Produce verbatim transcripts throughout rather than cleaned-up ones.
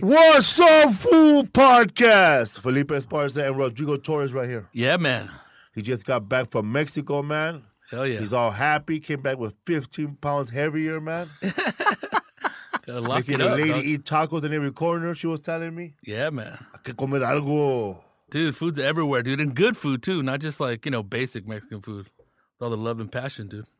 What's Up Food Podcast? Felipe Esparza and Rodrigo Torres right here. Yeah, man. He just got back from Mexico, man. Hell yeah. He's all happy. Came back with fifteen pounds heavier, man. Gotta lock Making it the up, lady dog. eat tacos in every corner, she was telling me. Yeah, man. Hay que comer algo. Dude, food's everywhere, dude. And good food, too. Not just like, you know, basic Mexican food. With all the love and passion, dude.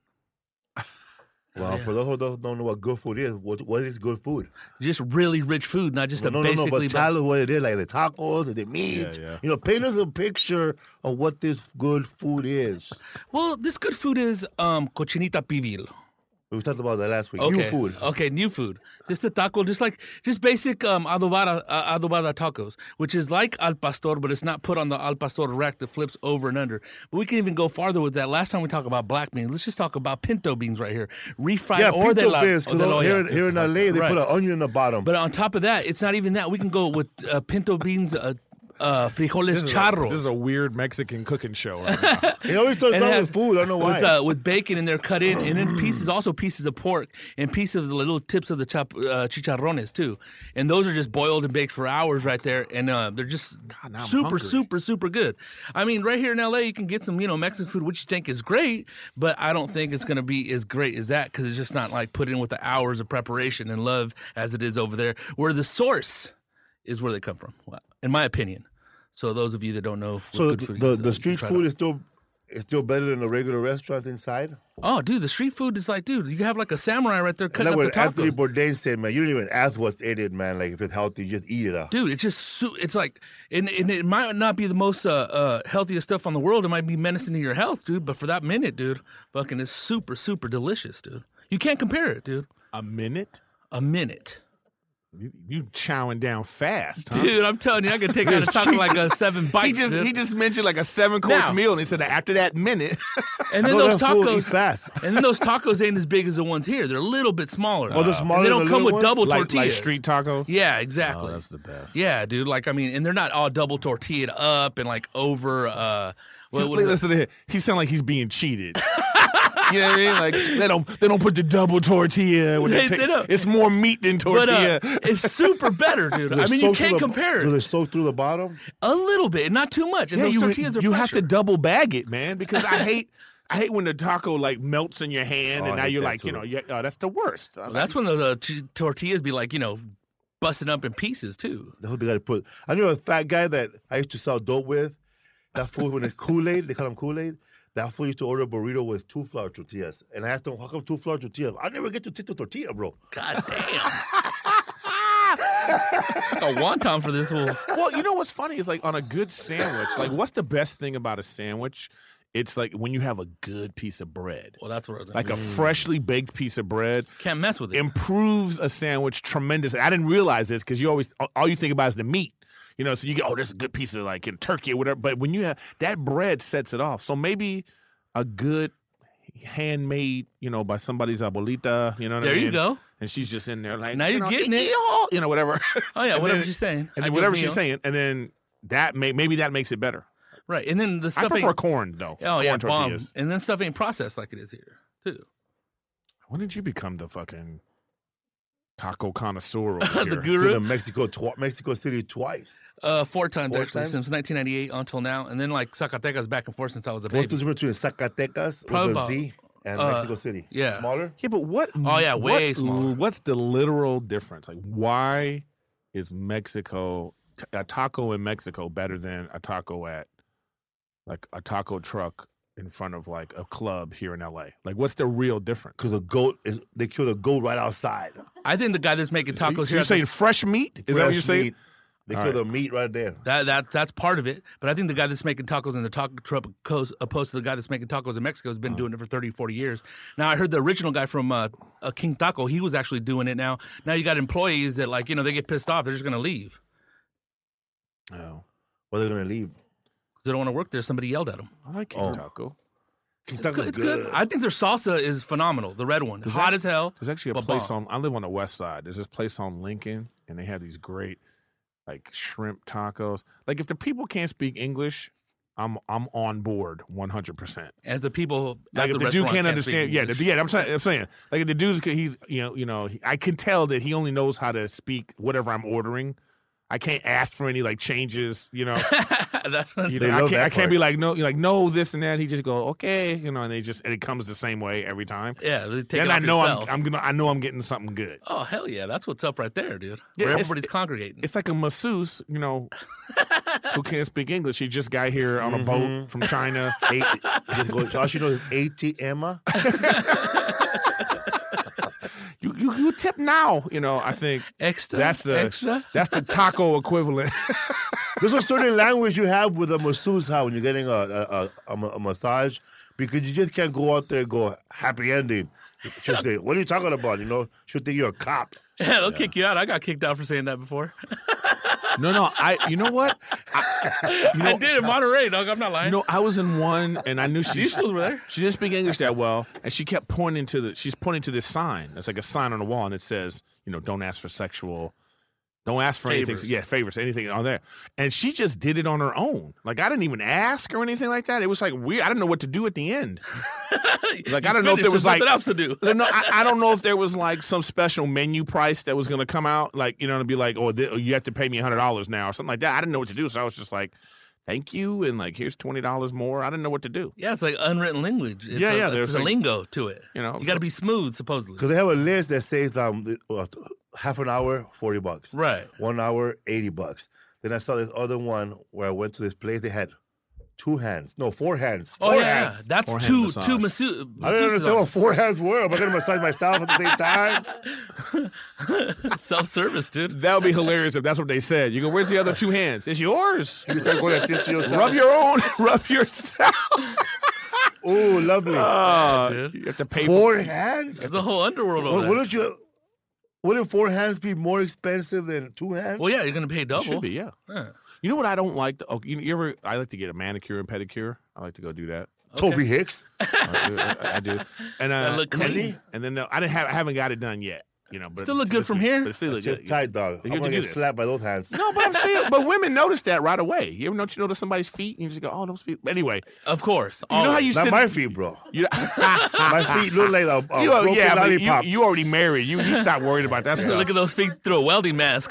Well, yeah. for those who don't know what good food is, what, what is good food? Just really rich food, not just No, a no, no, basically... no, but tell us what it is, like the tacos, the meat. Yeah, yeah. You know, paint us a picture of what this good food is. Well, this good food is um, cochinita pibil. We talked about that last week. Okay. New food. Okay, new food. Just a taco, just like, just basic um, adobada, uh, adobada tacos, which is like al pastor, but it's not put on the al pastor rack that flips over and under. But we can even go farther with that. Last time we talked about black beans, let's just talk about pinto beans right here. Refried Yeah, or de pinto la, beans. or de Because la here, olla. here in L A, they Right. put an onion in the bottom. But on top of that, it's not even that. We can go with uh, pinto beans, uh, uh, frijoles This is, a, charros. this is a weird Mexican cooking show right now. He always starts And it out has- with food. I don't know why. With, uh, with bacon in there cut in, and then pieces, also pieces of pork, and pieces of the little tips of the chop, uh, chicharrones too. And those are just boiled and baked for hours right there, and uh, they're just God, now I'm super, hungry. super, super good. I mean, right here in L A, you can get some, you know, Mexican food, which you think is great, but I don't think it's going to be as great as that because it's just not like put in with the hours of preparation and love as it is over there, where the source is where they come from, well, in my opinion. So those of you that don't know, what So good food the, is, the uh, street try it food out. is still is still better than the regular restaurants inside? Oh, dude, the street food is like, dude, you have like a samurai right there It's cutting like up the what Anthony tacos. Bourdain said, man. You don't even ask what's in it, man. Like, if it's healthy, you just eat it up. Dude, it's just, su- it's like, and, and it might not be the most uh, uh, healthiest stuff on the world. It might be menacing to your health, dude. But for that minute, dude, fucking it's super, super delicious, dude. You can't compare it, dude. A minute? A minute. You, you chowing down fast, huh? Dude, I'm telling you, I could take out a taco like a seven bites, He just dude. he just mentioned like a seven course Now- meal, and he said that after that minute. And then No, those that food eats tacos, fast. and then those tacos ain't as big as the ones here. They're a little bit smaller. Oh, they're And smaller they than don't the come with little ones? double like, tortillas. like street tacos. Yeah, exactly. Oh, that's the best. Yeah, dude. Like, I mean, and they're not all double tortilled up and like over. Uh, what, what, Listen to him. He sound like he's being cheated. You know what I mean? Like they don't they don't put the double tortilla. When they They- take, they don't. it's more meat than but tortilla. uh, it's super better, dude. Do I they mean, you soak through can't the- compare Do they it. soak through the bottom? A little bit, not too much. And yeah, those you, tortillas are you have to fresher. double bag it, man, because I hate I hate when the taco like melts in your hand, Oh, I and now hate you're that like, you too. know, you, oh, that's the worst. Well, that's when the, the t- tortillas be like, you know, busting up in pieces too. That's what they got to put. I knew a fat guy that I used to sell dope with. That fool, when it's Kool-Aid, they call him Kool-Aid. That fool used to order a burrito with two flour tortillas. And I asked him, how come two flour tortillas? I never get to take the tortilla, bro. God damn. Like a wonton for this fool. Well, you know what's funny is like on a good sandwich, like what's the best thing about a sandwich? It's like when you have a good piece of bread, Well, that's what I was like a freshly baked piece of bread. Can't mess with it. Improves a sandwich tremendously. I didn't realize this because you always all you think about is the meat. You know, so you get, oh, this is a good piece of like in turkey or whatever. But when you have that bread sets it off. So maybe a good handmade, you know, by somebody's abuelita, you know what There I mean? you go. And she's just in there like, Now you you're know, getting it. "Ee-ee-oh," you know, whatever. Oh, yeah, And whatever then- she's saying. And I then do whatever meal. she's saying. And then that may maybe that makes it better. Right. And then the I stuff prefer ain't. corn though. Oh, yeah, corn bomb. tortillas. And then stuff ain't processed like it is here, too. When did you become the fucking taco connoisseur over The here? guru. Been to Mexico, twi- Mexico City twice. Uh, four times Four actually times? since nineteen ninety-eight until now, and then like Zacatecas back and forth since I was a What's the baby. difference between Zacatecas Probably with a about- Z and uh, Mexico City? yeah. Smaller? Yeah, but what? Oh, yeah, way what, smaller. What's the literal difference? Like, why is Mexico t- a taco in Mexico better than a taco at like a taco truck in front of like a club here in L A? Like, what's the real difference? Because the goat is they kill the goat right outside. I think the guy that's making tacos So here, you're at saying the- fresh meat? Is that what you're Fresh saying? meat. They All kill right. the meat right there. that that that's part of it. But I think the guy that's making tacos in the taco truck, opposed opposed to the guy that's making tacos in Mexico, has been doing it for thirty, forty years. Now I heard the original guy from uh, uh, King Taco, he was actually doing it. Now, now you got employees that like you know they get pissed off, they're just gonna leave. Oh, Well, they're gonna leave. They don't want to work there. Somebody yelled at them. I like King Oh. Taco. It's good. It's good. I think their salsa is phenomenal. The red one, There's hot act- as hell. There's actually a but place bomb. on. I live on the west side. There's this place on Lincoln, and they have these great like shrimp tacos. Like if the people can't speak English, I'm I'm on board one hundred percent. As the people, Like at if the the dude restaurant can't speak understand, yeah, English. the, yeah. I'm saying, I'm saying, like if the dude's he's you know you know he, I can tell that he only knows how to speak whatever I'm ordering. I can't ask for any like changes, you know. That's what, You They know, I love can't, that I can't part. be like no, you're like no, this and that. He just go okay, you know, and they just and it comes the same way every time. yeah. They take Then it I off know yourself. I'm I'm gonna I know I'm getting something good. Oh hell yeah, that's what's up right there, dude. Yeah, Where it's- everybody's congregating. It's like a masseuse, you know, who can't speak English. He just got here on a Mhm. boat from China. Eight, just go, all she knows is A T M. You, you you tip now, you know. I think Extra. that's the extra. that's the taco equivalent. There's a certain language you have with a masseuse how when you're getting a a, a, a, ma- a massage because you just can't go out there and go happy ending. She'll say, "What are you talking about?" You know, she'll think you're a cop. Yeah, they'll kick you out. I got kicked out for saying that before. No, no. I you know what? I, you know, I did in Monterey, dog. I'm not lying. You know, I was in one, and I knew she These fools were there. She didn't speak English that well, and she kept pointing to the. She's pointing to this sign. It's like a sign on the wall, and it says, you know, don't ask for sexual. Don't ask for Favors. anything. Yeah, favors, anything on there. And she just did it on her own. Like I didn't even ask or anything like that. It was like weird. I didn't know what to do at the end. Like I don't know if there was like nothing else to do. no, I, I don't know if there was like some special menu price that was going to come out, like you know, to be like, oh, th- you have to pay me a hundred dollars now or something like that. I didn't know what to do, so I was just like, thank you, and like here's twenty dollars more. I didn't know what to do. Yeah, it's like unwritten language. It's Yeah, a, yeah, There's there's a like- lingo to it. You know, You got to so- be smooth, supposedly. Because they have a list that says um uh, half an hour, forty bucks. Right. One hour, eighty bucks. Then I saw this other one where I went to this place. They had two hands, no, four hands. Oh Four yeah, hands. that's Forehand two massage. two masseuse. I don't understand what four hands were. Am I going to massage myself at the same time? Self service, dude. That would be hilarious if that's what they said. You go, where's the other two hands? It's yours. You start going like this to yourself. Rub your own. Rub yourself. Oh, lovely. Uh, dude. you have to pay four for hands? There's a whole underworld over Well, there. wouldn't you? Wouldn't four hands be more expensive than two hands? Well, yeah, you're gonna pay It double. should be, yeah. Yeah. You know what I don't like? Oh, you, you ever? I like to get a manicure and pedicure. I like to go do that. Okay. Toby Hicks. I, I, I do. And uh, That look and then- clean. And then uh, I didn't have. I haven't got it done yet. You know, but Still look it's good this from week. here? But it still It's look just good. tight, dog. You I'm have to going to do get this. slapped by those hands. No, but I'm saying, but women notice that right away. You ever don't you notice somebody's feet and you just go, oh, those feet. Anyway, Of course. you know how you Not sit. my feet, bro. You, My feet look like a, a you broken yeah, but you, lollipop. you already married. You you stop worried about that stuff. Look at those feet through a welding mask.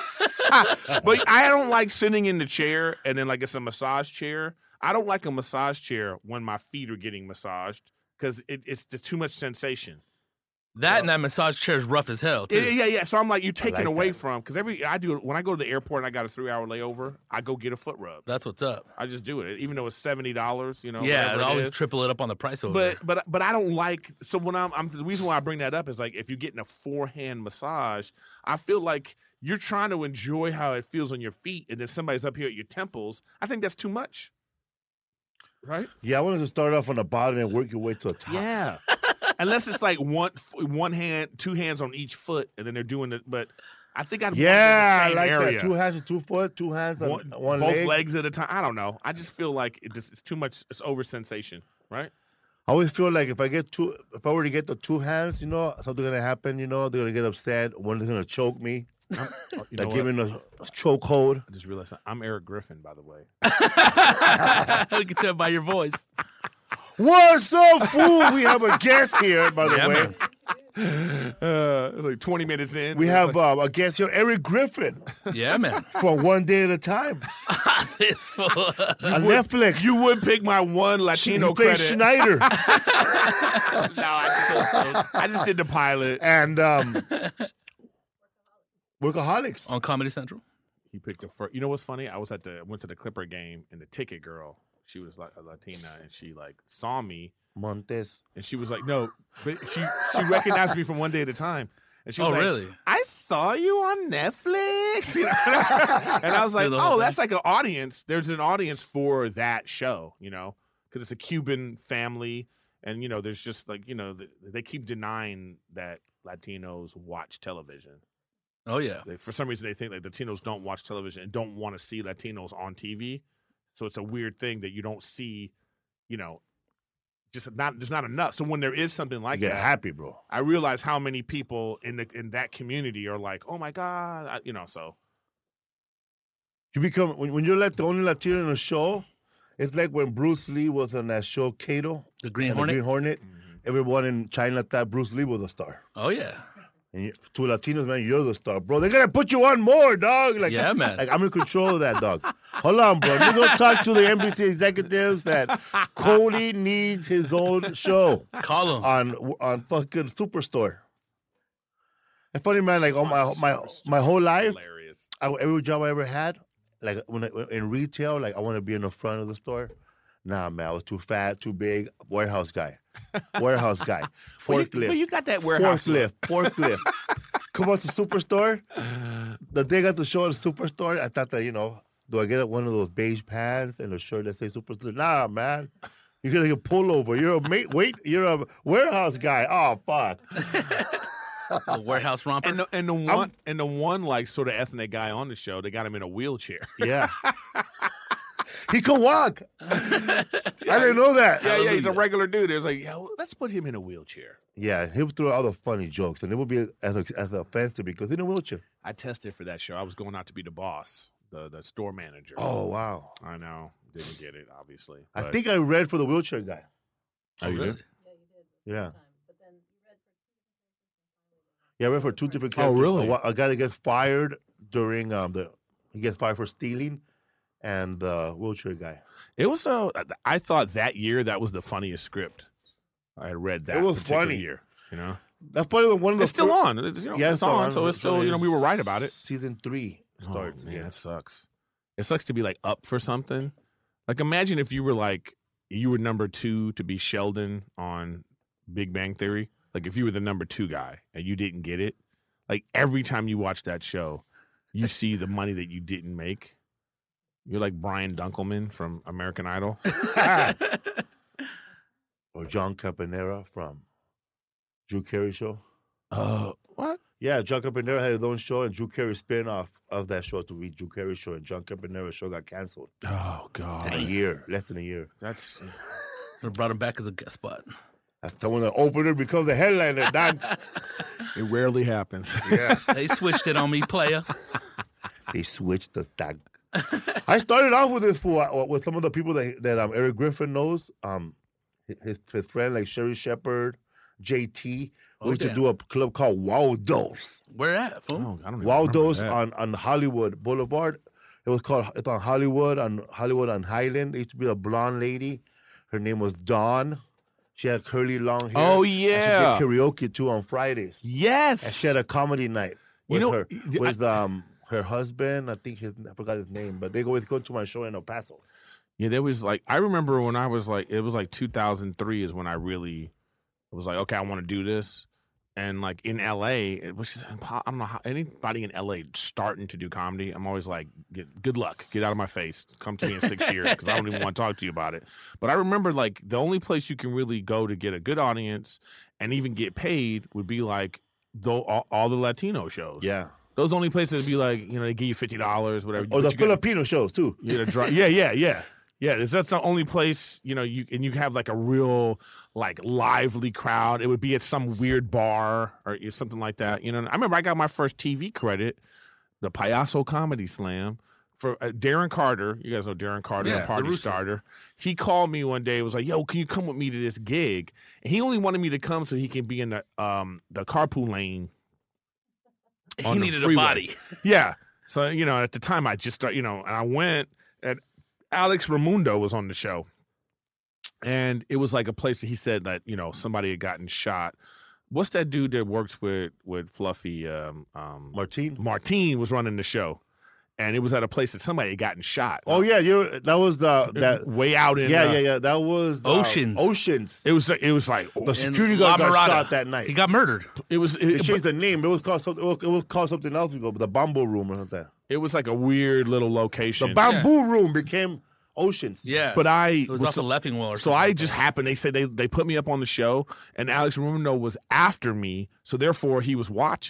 But I don't like sitting in the chair and then like it's a massage chair. I don't like a massage chair when my feet are getting massaged because it, it's just too much sensation. That and that massage chair is rough as hell, too. Yeah, yeah, yeah. So I'm like, you're taking like away that. from because every I do when I go to the airport and I got a three hour layover, I go get a foot rub. That's what's up. I just do it, even though it's seventy dollars. You know, Yeah, whatever they it always is. triple it up on the price over But there. but but I don't like so when I'm, I'm the reason why I bring that up is like if you're getting a forehand massage, I feel like you're trying to enjoy how it feels on your feet, and then somebody's up here at your temples. I think that's too much. Right? Yeah, I wanted to start off on the bottom and work your way to the top. Yeah. Unless it's like one one hand, two hands on each foot, and then they're doing it. But I think I'd Yeah, want I it in the like same area. that. Two hands, two foot, two hands on one, one, both leg. legs at a time. I don't know. I just feel like it just, it's too much. It's over sensation, right? I always feel like if I get two, if I were to get the two hands, you know, something's gonna happen. You know, they're gonna get upset. One's gonna choke me. You know Like what? giving a, a chokehold. I just realized I'm Eric Griffin, by the way. We can tell by your voice. What's up, fool? We have a guest here, by the Yeah, way. man. Uh, like twenty minutes in, We it's have like, uh, a guest here, Eric Griffin, Yeah, man. from One Day at a Time This fool. on Netflix. you would pick my one he Latino plays credit. Schneider, No, I just, I just did the pilot. and um, Workaholics. On Comedy Central. He picked the first. You know what's funny? I was at the went to the Clipper game, and the ticket girl, she was like a Latina, and she like saw me, Montes. and she was like, "No," but she she recognized me from One Day at a Time, and she was Oh, like, really? I saw you on Netflix, you know? And I was like, Do the whole "Oh, thing. that's like an audience. There's an audience for that show, you know, because it's a Cuban family, and you know, there's just like you know, they, they keep denying that Latinos watch television." Oh, yeah. They, for some reason, they think like Latinos don't watch television and don't want to see Latinos on T V. So it's a weird thing that you don't see, you know, just not there's not enough. So when there is something like I get that, happy, bro. I realize how many people in the in that community are like, oh my god, I, you know. So You become when, when you're like the only Latino in a show, It's like when Bruce Lee was on that show Kato, The Green and Hornet. The Green Hornet. Everyone in China thought Bruce Lee was a star. Oh yeah. And you, to Latinos, man, you're the star, bro. They're gonna put you on more, dog. Like, Yeah, man. Like I'm in control of that, dog. Hold on, bro. You go talk to the N B C executives that Cody needs his own show Call him. on on fucking Superstore. And funny, man. Like all my my my whole life, Hilarious. I, every job I ever had, like when I, in retail, like I want to be in the front of the store. Nah, man, I was too fat, too big. Warehouse guy, warehouse guy, Well, you, forklift. well, you got that warehouse look. Forklift, forklift. Come on to Superstore. The day I got to show at Superstore, I thought that, you know, do I get one of those beige pants and a shirt that says Superstore? Nah, man. You're gonna get pullover. You're a mate. Wait, you're a warehouse guy. Oh fuck. The warehouse romper. And the, and the one and the one like sort of ethnic guy on the show, they got him in a wheelchair. Yeah. He can walk. I didn't know that. Yeah, yeah, he's a Hallelujah. regular dude. It was like, yeah, well, let's put him in a wheelchair. Yeah, he would throw all the funny jokes, and it would be as, as offensive because he's in a wheelchair. I tested for that show. I was going out to be the boss, the the store manager. Oh wow. I know. Didn't get it, obviously. I but- think I read for the wheelchair guy. Oh, you really? did? Yeah. Yeah, I read for two different Oh, characters. really? A, a guy that gets fired during um the he gets fired for stealing, and the wheelchair guy. It was. Uh, I thought that year that was the funniest script. I had read that. It was particular funny. year. You know, That's probably one of the it's still fir- on. It's, you know, Yeah, it's on. So it's So still. You know, we were right about it. Season three starts. Oh, man, yeah. it sucks. It sucks to be like up for something. Like imagine if you were like you were number two to be Sheldon on Big Bang Theory. Like if you were the number two guy and you didn't get it. Like every time you watch that show, you see the money that you didn't make. You're like Brian Dunkelman from American Idol. Or John Campanera from Drew Carey show. Oh, what? Yeah, John Campanera had his own show, and Drew Carey spin off of that show to be Drew Carey show, and John Campanera's show got canceled. Oh God, In a year, less than a year. that's They brought him back as a guest spot. That's someone that opener becomes a headliner. Dog. it. Rarely happens. Yeah, They switched it on me, player. they switched the tag. I started off with this fool uh, with some of the people that that um, Eric Griffin knows. Um, his his friend like Sherry Shepard, J T. We Oh, used to damn. do a club called Waldo's. Waldo's. Where at, fool? Oh, I don't even Waldo's remember that. on, on Hollywood Boulevard. It was called, it's on Hollywood, on Hollywood on Highland. It used to be a blonde lady. Her name was Dawn. She had curly long hair. Oh, And yeah. she did karaoke too on Fridays. Yes. And she had a comedy night You with know, her, I- with um her husband. I think his, I forgot his name, but they go with go to my show in El Paso. Yeah, there was like I remember when I was like it was like two thousand three is when I really was like okay I want to do this, and like in L A it was just impo- I don't know how anybody in L A starting to do comedy. I'm always like get, good luck, get out of my face, come to me in six years because I don't even want to talk to you about it. But I remember like the only place you can really go to get a good audience and even get paid would be like though all, all the Latino shows. Yeah. those are the only places to be like you know they give you fifty dollars whatever. Or but the you get- Filipino shows too. you get a dry, yeah, yeah, yeah, yeah. That's that's the only place you know you and you have like a real like lively crowd. It would be at some weird bar or something like that. You know, I remember I got my first T V credit, the Payaso Comedy Slam for uh, Darren Carter. You guys know Darren Carter, Yeah, the the party Rooster. starter. He called me one day. It was like, "Yo, can you come with me to this gig?" And he only wanted me to come so he can be in the um the carpool lane. He on the needed a freeway. body. Yeah. So, you know, at the time I just start, you know, and I went and Alex Ramundo was on the show. And it was like a place that he said that, you know, somebody had gotten shot. What's that dude that works with with Fluffy um um Martine. Martine was running the show. And it was at a place that somebody had gotten shot. Oh yeah, you that was the that way out in yeah uh, yeah yeah that was uh, Oceans. Oceans. It was it was like The In security La guard got Mirada. shot that night. He got murdered. it was They it, changed the name. It was called something. It was called something else before, but the Bamboo Room or something. it was like a weird little location. The Bamboo Room became Oceans. Yeah. But I it was was off so- of Leffingwell or So something I like just that. happened. They said they they put me up on the show, and Alex Ramundo was after me. So therefore, he was watching,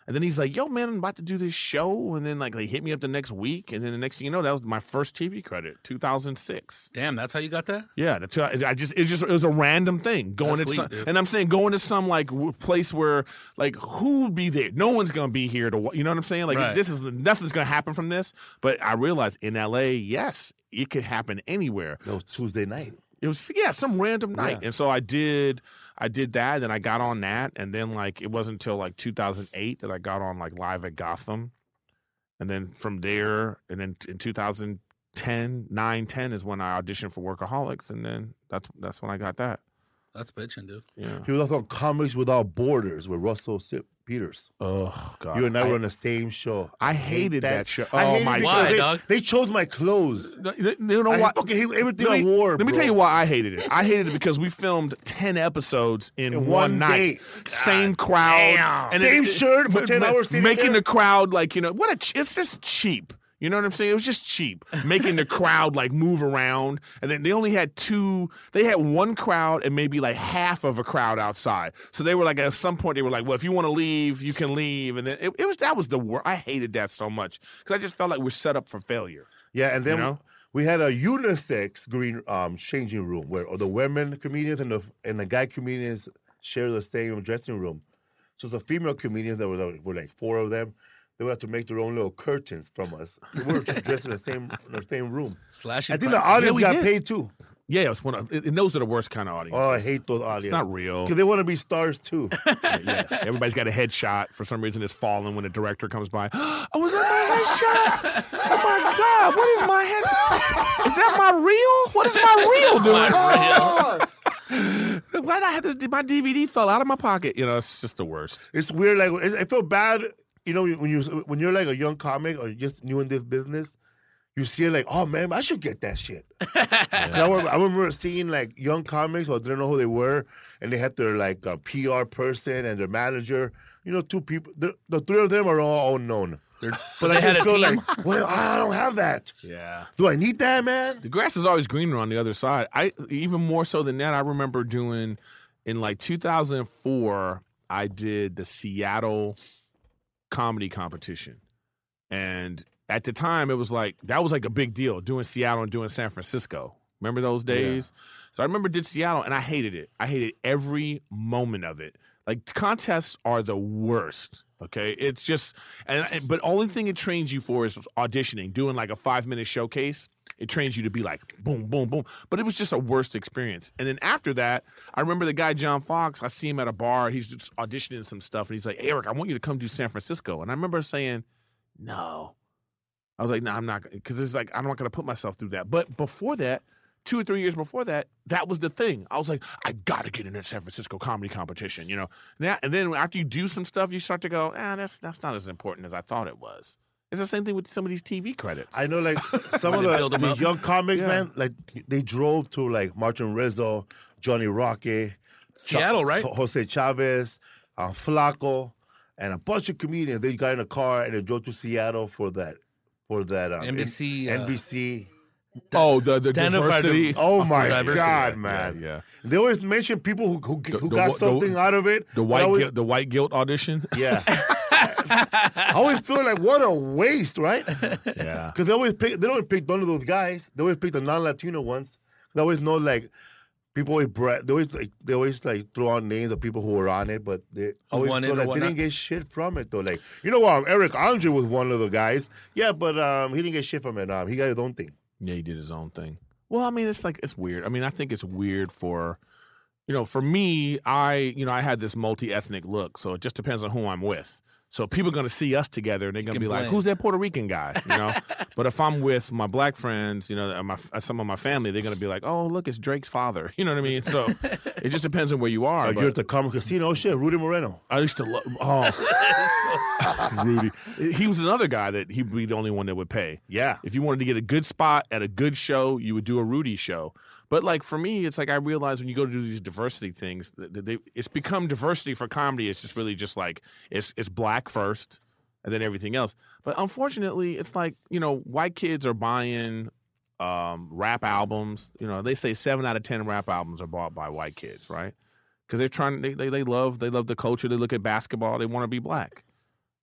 And then he's like, yo, man, I'm about to do this show. And then, like, they hit me up the next week. And then the next thing you know, that was my first T V credit, two thousand six. Damn, that's how you got that? Yeah. The two, I just, it just, it was a random thing. Going That's to sweet, some, dude. and I'm saying going to some, like, w- place where, like, who would be there? No one's going to be here to, wa- you know what I'm saying? Like, Right. this is, nothing's going to happen from this. But I realized in L A, yes, it could happen anywhere. That was Tuesday night. It was yeah, some random night, Yeah. and so I did, I did that, and I got on that, and then like it wasn't until like two thousand eight that I got on like Live at Gotham, and then from there, and then in two thousand ten, nine, ten is when I auditioned for Workaholics, and then that's that's when I got that. That's bitching, dude. Yeah. He was also on Comics Without Borders with Russell Sip Peters. Oh God. You and I I, were on the same show. I hate hated that, show. I Oh hated my it Why, because they, dog? They chose my clothes. God. You know I why? fucking hate everything Let I me, wore. let me bro. tell you why I hated it. I hated it because we filmed ten episodes in, In one, one night. day. Same crowd. damn. And Same it- shirt for ma- ten ma- hours sitting Making there. the crowd like, you know, what a ch- it's just cheap. You know what I'm saying? It was just cheap. Making the crowd like move around. And then they only had two, they had one crowd and maybe like half of a crowd outside. So they were like, at some point, they were like, well, if you want to leave, you can leave. And then it, it was, that was the worst. I hated that so much because I just felt like we're set up for failure. Yeah, and then You know? we had a unisex green um, changing room where the women comedians and the and the guy comedians share the same dressing room. So the female comedians, there were like, were like four of them. They would have to make their own little curtains from us. We were dressed in the same in the same room. Slashing I think the prices. audience we got did. paid too. Yeah, it was one of, and those are the worst kind of audiences. Oh, I hate those audiences. It's not real. Because they want to be stars too. Yeah, everybody's got a headshot. For some reason, it's falling when the director comes by. Oh, was that my headshot? Oh my God, what is my head? Is that my reel? What is my reel doing? My reel. Oh. Why did I have this? My D V D fell out of my pocket. You know, it's just the worst. It's weird. Like it's, I feel bad. You know, when you when you're like a young comic or just new in this business, you see it like, oh man, I should get that shit. 'Cause I, remember, I remember seeing like young comics who didn't know who they were, and they had their like uh, P R person and their manager. You know, two people. The, the three of them are all unknown. They're- But they I had just a feel team. like, well, I don't have that. Yeah. Do I need that, man? The grass is always greener on the other side. I even more so than that. I remember doing in like two thousand four. I did the Seattle comedy competition, and at the time it was like that was like a big deal doing Seattle and doing San Francisco. Remember those days? So I remember did Seattle and I hated it. I hated every moment of it. Like contests are the worst. Okay, it's just and but only thing it trains you for is auditioning, doing like a five minute showcase. It trains you to be like boom, boom, boom. But it was just a worst experience. And then after that, I remember the guy John Fox. I see him at a bar. He's just auditioning some stuff, and he's like, "Eric, I want you to come do San Francisco." And I remember saying, "No." I was like, "No, I'm not," because it's like I'm not going to put myself through that. But before that, two or three years before that, that was the thing. I was like, I got to get in a San Francisco comedy competition, you know. Now, and then after you do some stuff, you start to go, ah, that's that's not as important as I thought it was. It's the same thing with some of these T V credits. I know, like some of They the, build 'em the up. young comics, Yeah. man. Like they drove to like Martin Rizzo, Johnny Roque, Seattle, right? Jose Chavez, um, Flaco, and a bunch of comedians. They got in a car and they drove to Seattle for that, for that um, N B C. uh, N B C. oh, the the Stand up for diversity. the- Oh my diversity. God, Yeah, man! yeah. They always mention people who who, The- who the got wa- the- something out of it. The but I white always, guilt, the white guilt audition. yeah. I always feel like what a waste, right? Yeah. Because they always pick, they don't pick none of those guys. They always pick the non-Latino ones. They always know like people always bra- they always like they always like throw out names of people who were on it, but they always won it feel or like they whatnot. didn't get shit from it though. Like you know what, um, Eric Andre was one of the guys. Yeah, but um, he didn't get shit from it. Um, he got his own thing. Yeah, he did his own thing. Well, I mean, it's like it's weird. I mean, I think it's weird for, you know, for me. I, you know, I had this multi-ethnic look, so it just depends on who I'm with. So people are going to see us together, and they're going to can be like, blend. "Who's that Puerto Rican guy?" You know. But if I'm with my black friends, you know, and my some of my family, they're going to be like, "Oh, look, it's Drake's father." You know what I mean? So it just depends on where you are. Like but you're at the Comic Casino. Oh shit, Rudy Moreno. I used to love. Oh, Rudy. He was another guy that he'd be the only one that would pay. Yeah. If you wanted to get a good spot at a good show, you would do a Rudy show. But like for me, it's like I realize when you go to do these diversity things, that they, it's become diversity for comedy. It's just really just like it's it's black first, and then everything else. But unfortunately, it's like you know, white kids are buying um, rap albums. You know, they say seven out of ten rap albums are bought by white kids, right? Because they're trying. They, they they love they love the culture. They look at basketball. They want to be black.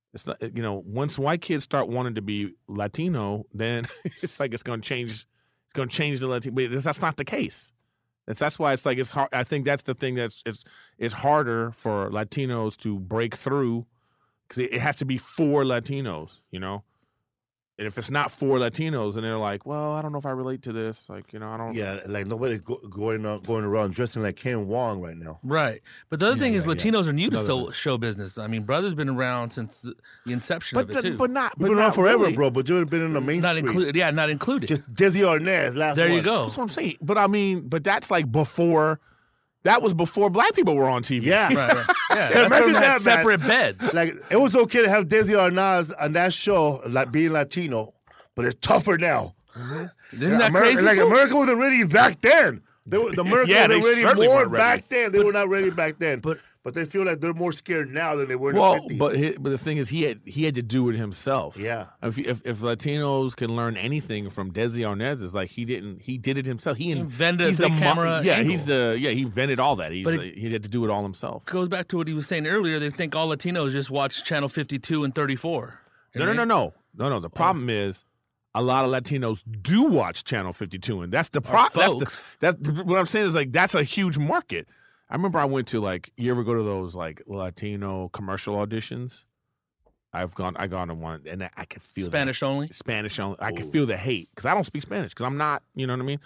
It's not, you know, once white kids start wanting to be Latino, then it's like it's going to change. It's going to change the Latino. But that's not the case. That's that's why it's like it's hard. I think that's the thing that's it's it's harder for Latinos to break through because it, it has to be for Latinos, you know. And if it's not for Latinos, and they're like, well, I don't know if I relate to this. Like, you know, I don't. Yeah, like nobody's go, going on, going around dressing like Ken Wong right now. Right. But the other Yeah, thing is yeah, Latinos yeah. are new It's to another show, show business. I mean, Brother's been around since the inception But of it, the, too. but not. We've But been around not forever, really. bro. But you've been in the mainstream. not included. Yeah, not included. Just Desi Arnaz last. there you one. go. That's what I'm saying. But I mean, but that's like before. That was before black people were on T V. Yeah. Right, right. Yeah, Yeah, that's imagine why we had that, man. separate beds. Like it was okay to have Desi Arnaz on that show, like being Latino, but it's tougher now. Isn't that Ameri- crazy? Like fool? America wasn't ready back then. They were, the America Yeah, they wasn't ready certainly more weren't ready. back then. They were not ready back then. But- but they feel like they're more scared now than they were in the Well, fifties. but he, but the thing is, he had he had to do it himself. Yeah. If if, if Latinos can learn anything from Desi Arnaz, is like he didn't. He did it himself. He, in- invented a he's the big mo- camera Yeah, angle. he's the yeah. He invented all that. He's But the, he had to do it all himself. Goes back to what he was saying earlier. They think all Latinos just watch Channel fifty-two and thirty-four. You No, know no, what no, I mean? no, no, no. The problem is, a lot of Latinos do watch Channel fifty-two, and that's the problem. That's the, folks. that's what I'm saying is like that's a huge market. I remember I went to like you ever go to those like Latino commercial auditions? I've gone. I gone to one, and I could feel the- Spanish only. Spanish only. I can Ooh. feel the hate because I don't speak Spanish because I'm not, you know what I mean?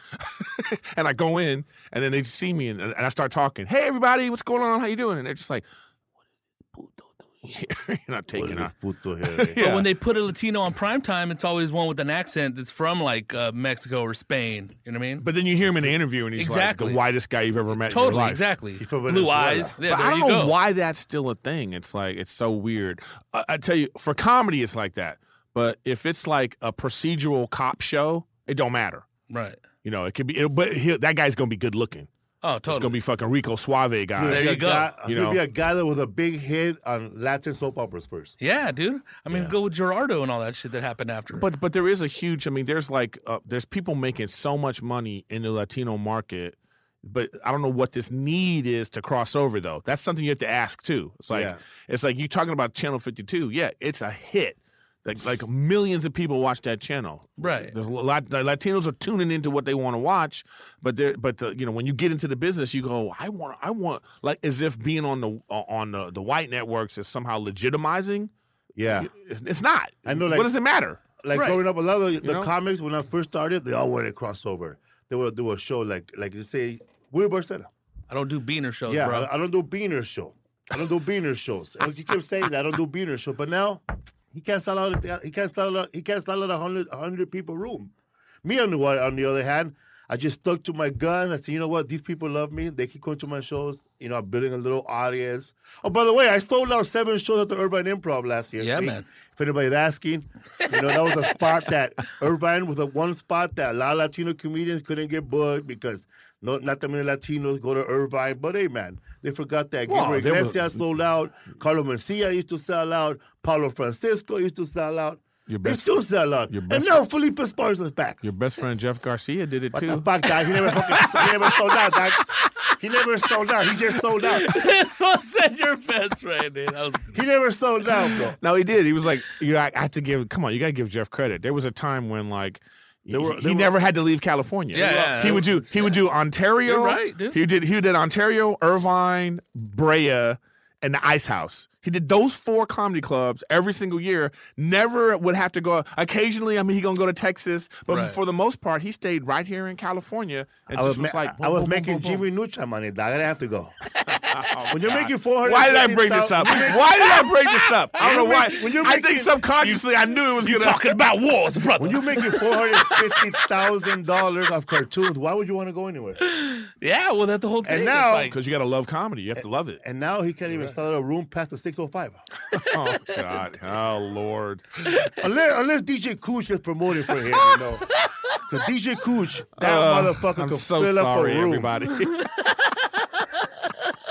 And I go in and then they see me and, and I start talking. Hey, everybody, what's going on? How you doing? And they're just like, what is Puto doing here? You're not What taking is off. puto here? Yeah. But when they put a Latino on primetime, it's always one with an accent that's from like uh, Mexico or Spain. You know what I mean? But then you hear him in the interview and he's Exactly. like the whitest guy you've ever met in your totally, life. exactly. He's from Blue Venezuela. eyes. Yeah, But there I don't you know go. why that's still a thing. It's like it's so weird. I, I tell you, for comedy, it's like that. But if it's like a procedural cop show, it don't matter. Right. You know, it could be. It, but he, that guy's gonna be good looking. Oh, It's gonna totally. be fucking Rico Suave guy. There He'll you be a go. Guy, You he'll know. be a guy that was a big hit on Latin soap operas first. Yeah, dude. I mean, Yeah. go with Gerardo and all that shit that happened after. But but there is a huge. I mean, there's like uh, there's people making so much money in the Latino market, but I don't know what this need is to cross over though. That's something you have to ask too. It's like Yeah. it's like you talking about Channel fifty-two. Yeah, it's a hit. Like like millions of people watch that channel. Right. There's a lot. The Latinos are tuning into what they want to watch, but they but the you know when you get into the business, you go, I want I want like as if being on the on the, the white networks is somehow legitimizing. Yeah. It's, it's not. I know, like- what does it matter? Like Right. growing up, a lot of the, the know? comics when I first started, they all wanted to cross over. They would do a show like like you say Willie Barcena. I don't do beaner shows, Yeah, bro. I, I don't do Beaner show. I don't do Beaner shows. And you keep saying that I don't do Beaner show, but now he can't sell out. He can't sell out. He can't sell out a hundred a hundred people room. Me on the one- on the other hand, I just stuck to my guns. I said, you know what? These people love me. They keep going to my shows. You know, I'm building a little audience. Oh, by the way, I sold out seven shows at the Irvine Improv last year. Yeah, Me- man. If anybody's asking, you know, that was a spot that Irvine was a one spot that a lot of Latino comedians couldn't get booked because no, not that many Latinos go to Irvine. But hey, man, they forgot that. Well, Gabriel there was- Iglesias sold out. Carlos Mencia used to sell out. Paulo Francisco used to sell out. Your They best- still sell out. your And best- now Felipe Esparza's back. Your best friend Jeff Garcia did it What the too. fuck, guy? He never fucking, he never sold out, dog. He never sold out. He just sold out. I said your best friend, dude. That was He never sold out, bro. No, he did. He was like, you know, I I have to give. Come on, you got to give Jeff credit. There was a time when like. There were- he there he were- never had to leave California. Yeah, yeah, he that would do. He would do Ontario. You're right, dude. He did. He did Ontario, Irvine, Brea, and the Ice House. He did those four comedy clubs every single year. Never would have to go. Occasionally, I mean, he gonna go to Texas, but Right. for the most part, he stayed right here in California and I just was, was ma- like, I boom, was boom, making boom, boom, Jimmy Neutron money, dog. I didn't have to go. boom. When you're God. making four hundred, Why did I bring this up? Why did I bring this up? I don't know why. When you're I think making- subconsciously I knew it was you gonna. talking about wars, brother. When you're making four hundred fifty thousand dollars of cartoons, why would you want to go anywhere? Yeah, well, that's the whole thing. And It's now- like, Because you got to love comedy. You have to love it. And now he can't even sell out a room past the six oh five. Oh, God. Oh, Lord. unless, unless D J Cooch is promoting for him, you know. Because D J Cooch, that Uh, motherfucker I'm could so fill up a sorry, room. everybody.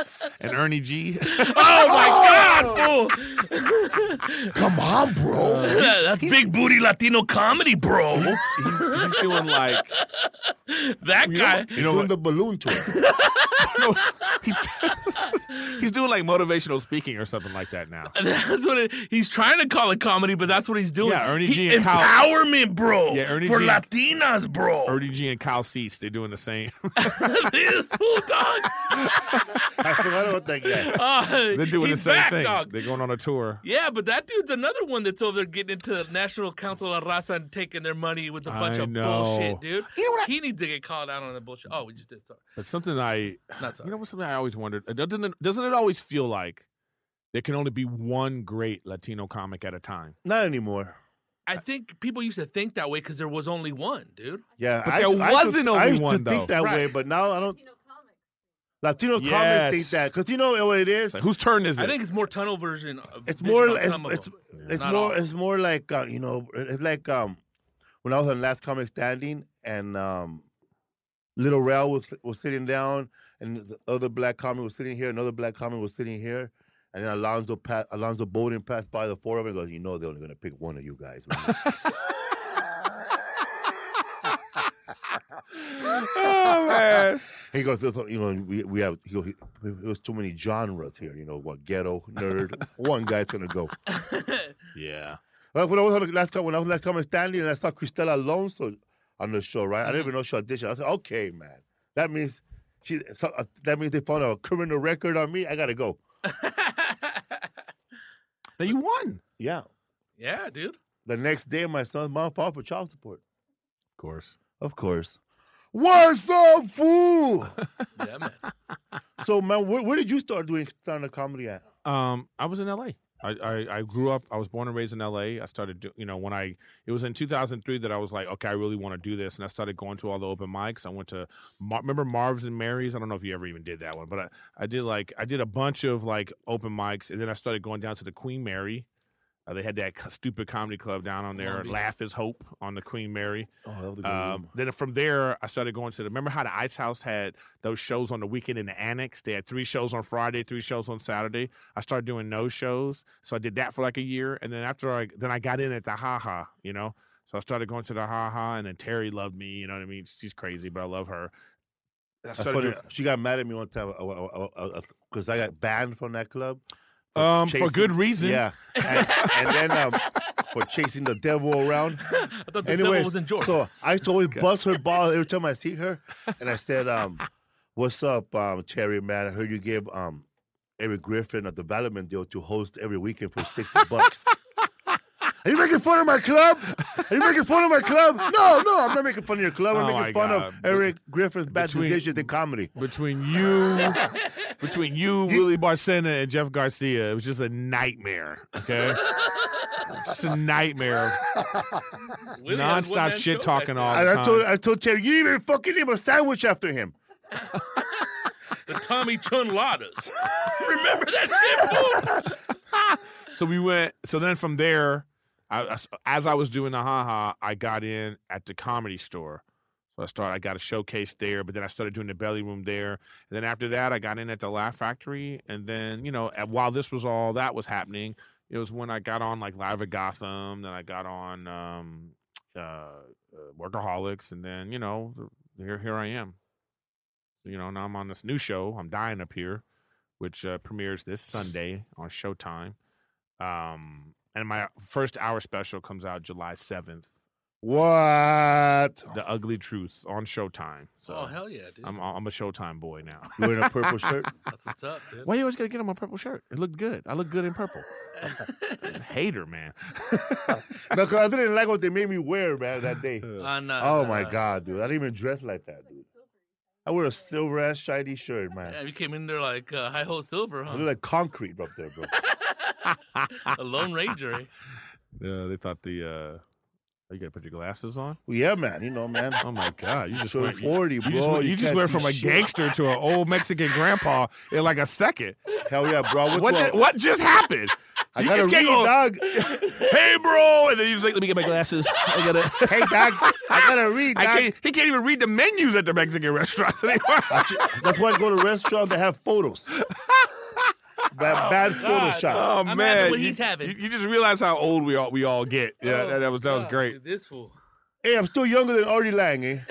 and Ernie G. Oh my God, fool! Come on, bro. That's big booty Latino comedy, bro. He's, he's doing like That guy. He's doing the balloon tour. no, he's, he's doing like motivational speaking or something like that now. That's what it, he's trying to call it comedy, but that's what he's doing. Yeah, Ernie He- G and Kyle- empowerment, bro. Yeah, Ernie for G- Latinas, bro. Ernie G and Kyle Cease, they're doing the same. This fool, dog. I forgot about that guy. Uh, They're doing he's the same back, thing. dog. They're going on a tour. Yeah, but that dude's another one that's over there getting into the National Council of Raza and taking their money with a bunch I of know. bullshit, dude. You know what I- he needs to get called out on the bullshit. Oh, we just did. Sorry. But something I, Not sorry. you know, what something I always wondered. Doesn't it, doesn't it always feel like there can only be one great Latino comic at a time? Not anymore. I think people used to think that way because there was only one, dude. Yeah, But I, there I wasn't used to, only I used one, to think though. that way, Right. but now I don't. Latino Yes. comics think that because you know what it is. It's like, whose turn is it? I think it's more tunnel version. Of It's Vision more. of It's some of it's, them. it's Not more. all. It's more like uh, you know. It's like um, when I was on Last Comic Standing and um, Little Rail was was sitting down and the other black comic was sitting here. Another black comic was sitting here. And then Alonzo pa- Alonzo Bowden passed by the four of them and goes, you know they're only going to pick one of you guys. Right? Oh man. He goes, "There's, you know, we, we have, he goes, there's too many genres here, you know, what, ghetto, nerd. One guy's going to go. Yeah. Well, when I was on the last, co- when I was last comic standing and I saw Cristela Alonso on the show, right? I didn't even know she auditioned. I said, okay, man. That means she, so, uh, that means they found a criminal record on me. I got to go. Now you won. Yeah. Yeah, dude. The next day, my son's mom filed for child support. Of course. Of course. What's up, fool? Yeah, man. So, man, where, where did you start doing stand-up comedy at? Um, I was in L A. I, I, I grew up. I was born and raised in L A. I started, do, you know, when I it was in two thousand three that I was like, okay, I really want to do this, and I started going to all the open mics. I went to Mar- remember Marv's and Mary's. I don't know if you ever even did that one, but I, I did like I did a bunch of like open mics, and then I started going down to the Queen Mary. Uh, they had that co- stupid comedy club down on there. Long Beach. Laugh is Hope on the Queen Mary. Oh, that was a good Um, room. then from there, I started going to the. Remember how the Ice House had those shows on the weekend in the Annex? They had three shows on Friday, three shows on Saturday. I started doing no shows, so I did that for like a year, and then after I then I got in at the Ha Ha, you know. So I started going to the Ha Ha, and then Terry loved me. You know what I mean? She's crazy, but I love her. I That's started funny. doing- She got mad at me one time because I got banned from that club. um, for chasing- good reason. Yeah. And, and then um, for chasing the devil around. I thought the Anyways, devil was in Georgia. so I used to always bust her ball every time I see her. And I said, um, what's up, um, Terry, man? I heard you gave um, Eric Griffin a development deal to host every weekend for sixty bucks. Are you making fun of my club? Are you making fun of my club? No, no, I'm not making fun of your club. I'm Oh, my making fun God. of Eric Griffin's bad Between- decisions in comedy. Between you, between you, Willie Barcena, and Jeff Garcia, it was just a nightmare. Okay, just a nightmare. Willie has Nonstop one-man shit show talking back all And the I time. told, I told Terry, you didn't even fucking name a sandwich after him. there. The Tommy Chun Ladas. Remember that shit, fool? So we went. So then from there, I, I- as I was doing the Ha Ha, I got in at the Comedy Store. So I started. I got a showcase there, but then I started doing the Belly Room there. And then after that, I got in at the Laugh Factory. And then you know, at, while this was all that was happening, it was when I got on like Live at Gotham. Then I got on um, uh, uh, Workaholics, and then you know, here here I am. So, you know, now I'm on this new show. I'm Dying Up Here, which uh, premieres this Sunday on Showtime. Um, and my first hour special comes out July seventh. What? The Ugly Truth on Showtime. So Oh, hell yeah, dude. I'm I'm a Showtime boy now. You wearing a purple shirt? That's what's up, dude. Why you always gotta get on my purple shirt? It looked good. I look good in purple. Hater, man. No, 'cause I didn't like what they made me wear, man, that day. On, uh, Oh my uh, God, dude! I didn't even dress like that, dude. I wear a silver ass shiny shirt, man. Yeah, you came in there like uh, high ho silver, I huh? look like concrete up there, bro. A Lone Ranger. Eh? Yeah, they thought the uh you gotta put your glasses on? Well, yeah, man. You know, man. Oh my god, you just So went, forty, you, bro. you just went, you just can't went see from a shit. gangster to an old Mexican grandpa in like a second. Hell yeah, bro. What's What up? just, what just happened? I You gotta just can't read, go, dog. hey bro, and then you just like, let me get my glasses. I gotta Hey, dog. I gotta read, I dog. can't, he can't even read the menus at the Mexican restaurants anymore. That's why I go to restaurants that have photos. Bad, bad God. Photoshop. Oh Imagine man, what you, he's having. You, you just realize how old we all we all get. Yeah, Oh, that, that was that was God, great. dude, this fool. Hey, I'm still younger than Artie Lang, eh?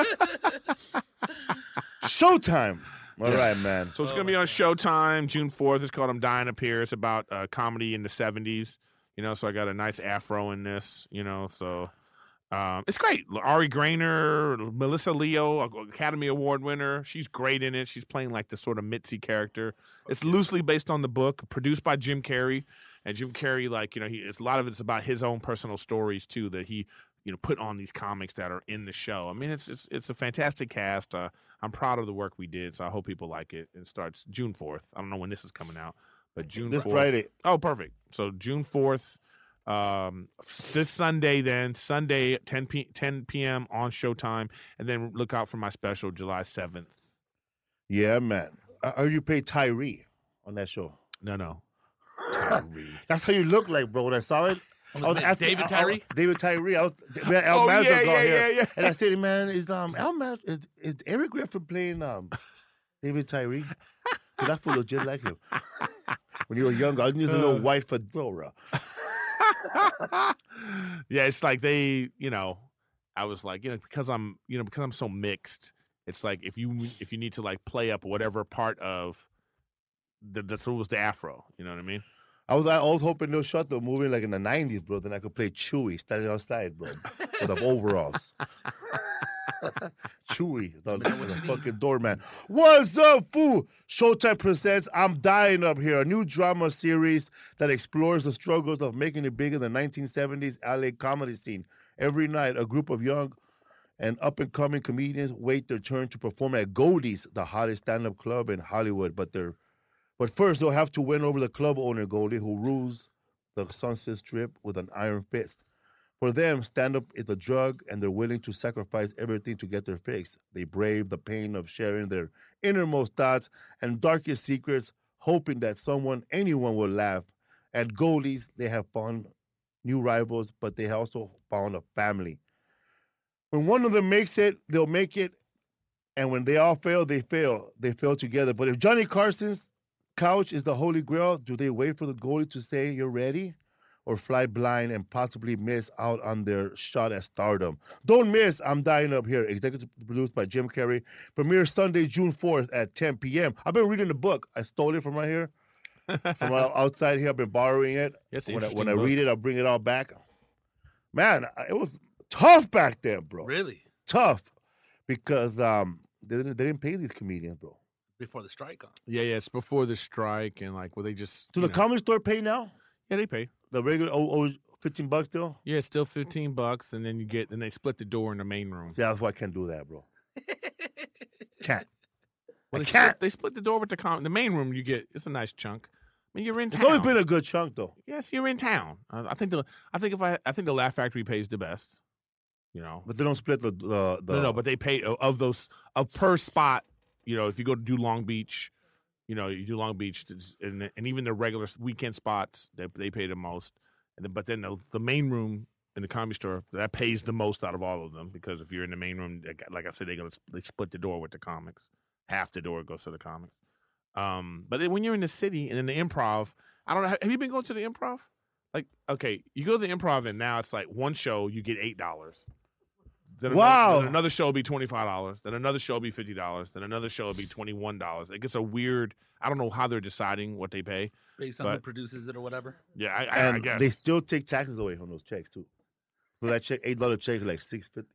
Showtime. All right, man. So it's Oh, going to be my on God. Showtime June fourth. It's called I'm Dying Up Here. It's about uh, comedy in the seventies. You know, so I got a nice afro in this, you know, so um, it's great. Ari Grainer, Melissa Leo, Academy Award winner. She's great in it. She's playing like the sort of Mitzi character. It's loosely based on the book, produced by Jim Carrey. And Jim Carrey, like, you know, he it's, a lot of it's about his own personal stories, too, that he, you know, put on these comics that are in the show. I mean, it's it's it's a fantastic cast. Uh, I'm proud of the work we did, so I hope people like it. It starts June fourth. I don't know when this is coming out, but June This fourth. Friday. Oh, perfect. So June fourth, um, this Sunday then, Sunday at ten p.m. on Showtime, and then look out for my special July seventh. Yeah, man. I heard you played Tyree on that show. No, no. Tyree. That's how you look like, bro. When I saw it, Was I was it asking- David I- I- Tyree? David Tyree. I was we had Al Oh, Mazda yeah, got yeah, here, yeah, yeah. and I said, "Man, is um Al Mazda, is, is Eric Griffin playing um David Tyree? 'Cause that fool looked just like him when you were younger. I knew the little Uh. white fedora. Yeah, it's like they, you know, I was like, you know, because I'm, you know, because I'm so mixed. It's like if you if you need to like play up whatever part of the that's what was the afro. You know what I mean? I was I was hoping they'll shut the movie like in the nineties, bro. Then I could play Chewy standing outside, bro, with the overalls. Chewy, the, the fucking doorman. What's up, fool? Showtime presents I'm Dying Up Here, a new drama series that explores the struggles of making it big in the nineteen seventies L A comedy scene. Every night, a group of young and up-and-coming comedians wait their turn to perform at Goldie's, the hottest stand-up club in Hollywood. But they're But first, they'll have to win over the club owner, Goldie, who rules the Sunset Strip with an iron fist. For them, stand-up is a drug, and they're willing to sacrifice everything to get their fix. They brave the pain of sharing their innermost thoughts and darkest secrets, hoping that someone, anyone will laugh. At Goldie's, they have found new rivals, but they also found a family. When one of them makes it, they'll make it, and when they all fail, they fail. They fail together. But if Johnny Carson's couch is the holy grail, do they wait for the goalie to say you're ready, or fly blind and possibly miss out on their shot at stardom? Don't miss I'm Dying Up Here, executive produced by Jim Carrey. Premiere Sunday, June fourth at ten p.m. I've been reading the book. I stole it from right here, from outside here. I've been borrowing it. Yes, when I, interesting when I book. read it, I'll bring it all back. Man, it was tough back then, bro. Really? Tough, because um, they didn't they didn't pay these comedians, bro. Before the strike on. Yeah, yeah. It's before the strike, and like, well, they just Do you the know. comedy store pay now? Yeah, they pay. The regular oh, oh, fifteen bucks still? Yeah, it's still fifteen bucks, and then you get, then they split the door in the main room. See, that's why I can't do that, bro. Can't. Well, I they can't. Split, they split the door with the com- the main room. You get it's a nice chunk. I mean, you're in It's town. always been a good chunk, though. yes, you're in town. Uh, I think the I think if I I think the Laugh Factory pays the best. You know, But they don't split the the. the no, no, but they pay uh, of those of per spot. You know, if you go to do Long Beach, you know, you do Long Beach, it's- and and even the regular weekend spots, they they pay the most. And then, but then the, the main room in the comedy store that pays the most out of all of them, because if you're in the main room, they got- like I said, they gonna they split the door with the comics. Half the door goes to the comics. Um, but then when you're in the city and in the Improv, I don't know. Have you been going to the Improv? Like, okay, you go to the Improv and now it's like one show you get eight dollars. Then Wow. Another, then another show will be twenty five dollars. Then another show will be fifty dollars. Then another show will be twenty one dollars. It gets a weird. I don't know how they're deciding what they pay. Based on who But- produces it or whatever. Yeah, I, I, and I guess. they still take taxes away from those checks too. So that check, eight dollar check, is like six fifty.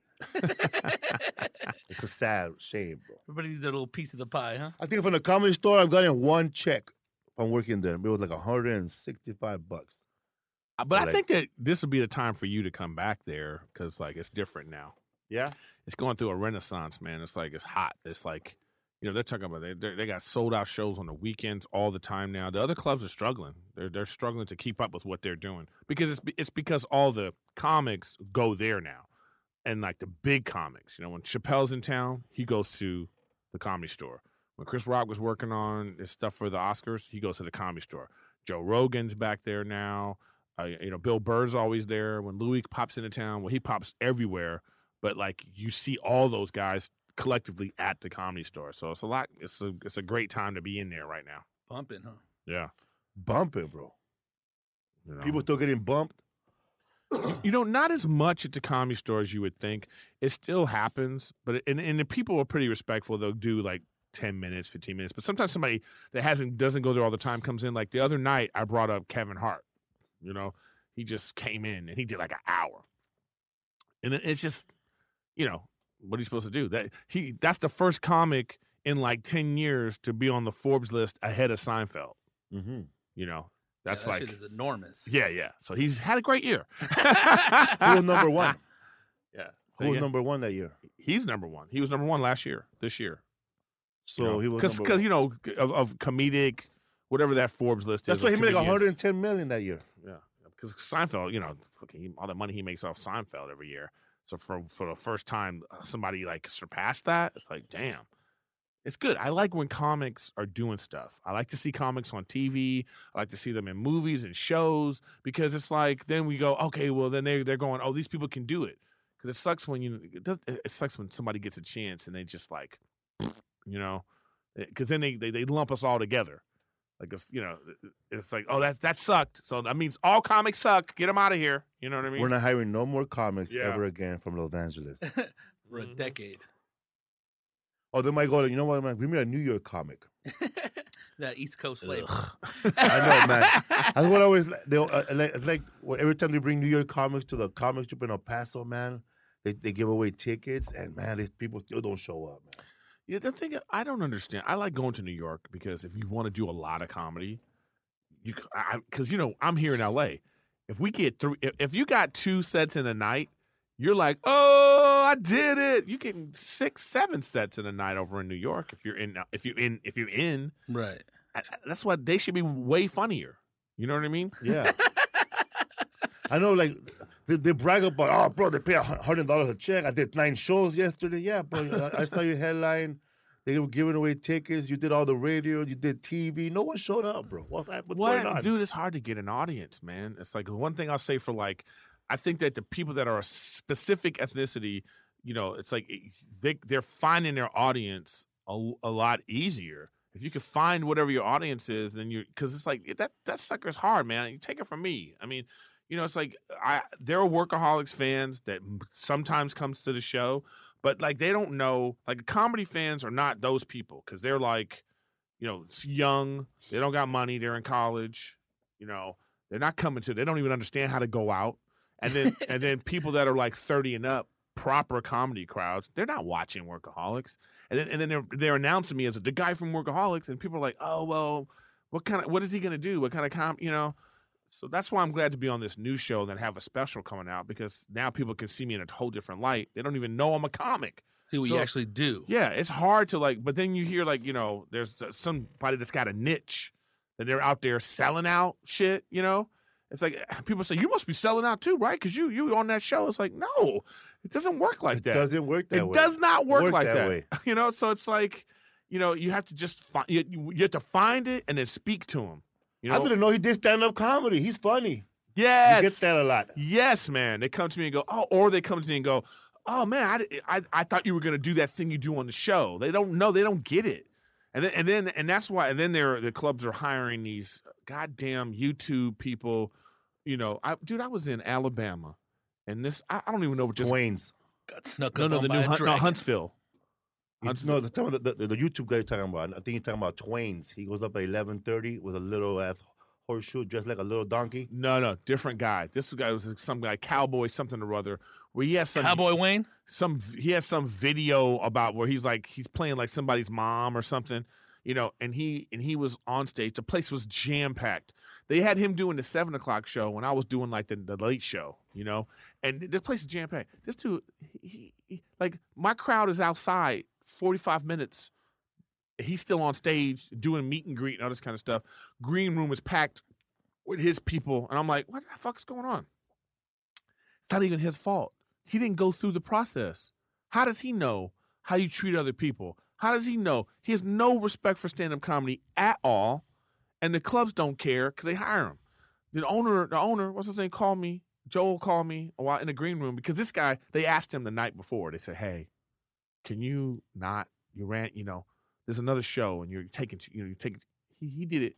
It's a sad shame, bro. Everybody needs their little piece of the pie, huh? I think from the comedy store, I've gotten one check from working there. It was like a hundred and sixty-five bucks. but I like- think that this would be the time for you to come back there because like it's different now. Yeah, It's going through a renaissance, man. It's like it's hot. It's like, you know, they're talking about they they're- they got sold out shows on the weekends all the time now. The other clubs are struggling. They're they're struggling to keep up with what they're doing because it's it's because all the comics go there now, and like the big comics. You know, when Chappelle's in town, he goes to the Comedy Store. When Chris Rock was working on his stuff for the Oscars, he goes to the Comedy Store. Joe Rogan's back there now. Uh, you know, Bill Burr's always there. When Louis pops into town, well, he pops everywhere. But like you see all those guys collectively at the Comedy Store, so it's a lot. It's a it's a great time to be in there right now. Pumping, huh? Yeah. bumping, bro. You know? People still getting bumped. You know, not as much at the comedy store as you would think. It still happens, but and, and the people are pretty respectful. They'll do like ten minutes, fifteen minutes. But sometimes somebody that hasn't doesn't go there all the time comes in. Like the other night, I brought up Kevin Hart. You know, he just came in and he did like an hour, and it's just, you know, what are you supposed to do? That he that's the first comic in like ten years to be on the Forbes list ahead of Seinfeld. Mm-hmm. You know. That's yeah, that like shit is enormous. Yeah, yeah. So he's had a great year. Who was number one? Yeah. Who was number one that year? He's number one. He was number one last year, this year. So you know, he was Cause, number cause, one. you know, of, of comedic, whatever that Forbes list That's is. why he of made like one comedians. hundred ten million that year. Yeah. Because Seinfeld, you know, fucking all the money he makes off Seinfeld every year. So for for the first time, uh, somebody like surpassed that. It's like, damn. It's good. I like when comics are doing stuff. I like to see comics on T V. I like to see them in movies and shows because it's like then we go, okay, well then they they're going, oh, these people can do it. Because it sucks when you it, does, it sucks when somebody gets a chance and they just like, you know, because then they, they they lump us all together. Like if, you know, it's like, oh, that that sucked. So that means all comics suck. Get them out of here. You know what I mean? We're not hiring no more comics Yeah. ever again from Los Angeles. For a Mhm. decade. Oh, they might go, you know what, man? Give me a New York comic. That East Coast flavor. I know, man. That's what I always, they, uh, like, it's like well, every time they bring New York comics to the comic strip in El Paso, man, they, they give away tickets, and man, these people still don't show up, man. Yeah, the thing I don't understand. I like going to New York because if you want to do a lot of comedy, you because you know I'm here in L A. If we get three, if, if you got two sets in a night, you're like, oh, I did it. You getting six, seven sets in a night over in New York. If you're in, if you're in, if you're in, Right. I, I- that's why they should be way funnier. You know what I mean? Yeah. I know, like, they, they brag about, oh, bro, they pay one hundred dollars a check. I did nine shows yesterday. Yeah, but I, I saw your headline. They were giving away tickets. You did all the radio. You did T V. No one showed up, bro. What's, what's What? going on? Dude, it's hard to get an audience, man. It's like one thing I'll say for like, I think that the people that are a specific ethnicity, you know, it's like they they're finding their audience a, a lot easier. If you can find whatever your audience is, then you because it's like that that sucker's hard, man. You take it from me. I mean, you know, it's like I there are Workaholics fans that sometimes comes to the show, but like they don't know. Like comedy fans are not those people because they're like, you know, it's young. They don't got money. They're in college. You know, they're not coming to. They don't even understand how to go out. And then and then people that are like thirty and up, proper comedy crowds, they're not watching Workaholics. And then and then they're they're announcing me as the guy from Workaholics, and people are like, oh well, what kind of what is he gonna do? What kind of com you know? So that's why I'm glad to be on this new show and have a special coming out because now people can see me in a whole different light. They don't even know I'm a comic. See what So- you actually do. Yeah, it's hard to like, but then you hear like, you know, there's somebody that's got a niche that they're out there selling out shit, you know? It's like people say, you must be selling out too, right? Because you you on that show. It's like, no, it doesn't work like it that. doesn't work that it way. does not work, Work like that that. way. You know, so it's like, you know, you have to just find, you, you have to find it and then speak to him. You know? I didn't know he did stand-up comedy. He's funny. Yes. You get that a lot. Yes, man. They come to me and go, oh, or they come to me and go, oh man, I, I, I thought you were going to do that thing you do on the show. They don't know. They don't get it. And then, and then, and that's why, and then they're, the clubs are hiring these goddamn YouTube people. You know, I, dude, I was in Alabama and this, I, I don't even know what just, Twains. Got snuck no, up no, on the by new, a Hunt, no, dragon. Huntsville. It's, no, the, time the, the, the YouTube guy you're talking about. I think you're talking about Twains. He goes up at eleven thirty with a little ass horseshoe dressed like a little donkey. No, no, different guy. This guy was some guy, cowboy, something or other, where he has some, Cowboy Wayne. some, he has some video about where he's like, he's playing like somebody's mom or something. You know, and he and he was on stage. The place was jam packed. They had him doing the seven o'clock show when I was doing like the, the late show. You know, and this place is jam packed. This dude, he, he, like my crowd is outside forty five minutes. He's still on stage doing meet and greet and all this kind of stuff. Green room is packed with his people, and I'm like, what the fuck is going on? It's not even his fault. He didn't go through the process. How does he know how you treat other people? How does he know? He has no respect for stand-up comedy at all, and the clubs don't care because they hire him. The owner, the owner, what's his name, called me. Joel called me a while in the green room because this guy, they asked him the night before. They said, hey, can you not, you ran, you know, there's another show and you're taking, you know, you're taking, he, he did it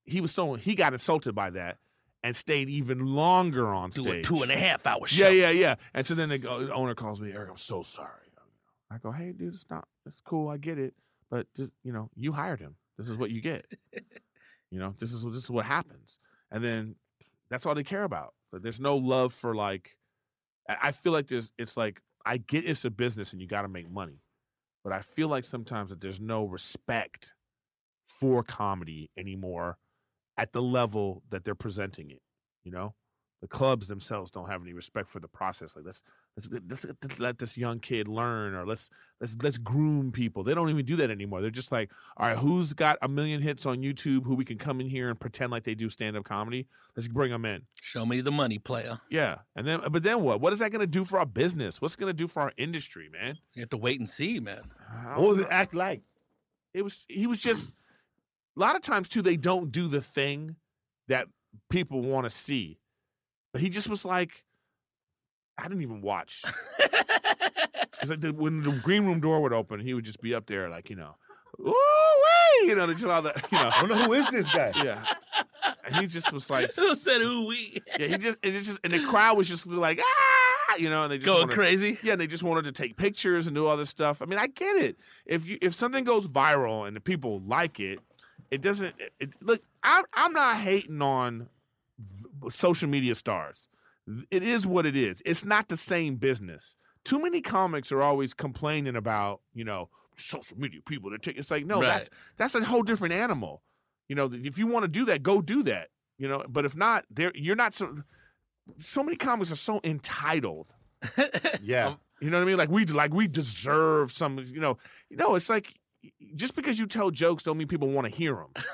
he was so he got insulted by that and stayed even longer on Do stage. a two and a half hour show. Yeah, yeah, yeah. And so then the, go, the owner calls me, Eric, I'm so sorry. I go, hey, dude, it's not, it's cool, I get it, but just you know, you hired him. This is what you get. You know, this is this is what happens. And then that's all they care about. But there's no love for like. I feel like there's. It's like I get it's a business and you got to make money, but I feel like sometimes that there's no respect for comedy anymore at the level that they're presenting it. You know, the clubs themselves don't have any respect for the process. Like let's let's, let's, let's let this young kid learn, or let's let's let's groom people. They don't even do that anymore. They're just like, all right, who's got a million hits on YouTube who we can come in here and pretend like they do stand up comedy? Let's bring them in. Show me the money, player. Yeah, and then but then what? What is that going to do for our business? What's it going to do for our industry, man? You have to wait and see, man. What was it act like? It was he was just a lot of times too. They don't do the thing that people want to see, but he just was like, I didn't even watch. It's like the, when the green room door would open, he would just be up there, like you know, ooh wee, you know, just all the you know. I don't know who is this guy. Yeah, and he just was like, Who said who we? yeah, he just it just and the crowd was just like ah, you know, and they just Going wanted, crazy? Yeah, and they just wanted to take pictures and do all this stuff. I mean, I get it. If you if something goes viral and the people like it, it doesn't. It, it, look, I'm I'm not hating on social media stars. It is what it is. It's not the same business. Too many comics are always complaining about, you know, social media people. They're taking. It's like no, Right. that's that's a whole different animal. You know, if you want to do that, go do that. You know, but if not, there you're not so. So many comics are so entitled. Yeah. You know what I mean? Like we like we deserve some. You know, you know. It's like just because you tell jokes don't mean people want to hear them.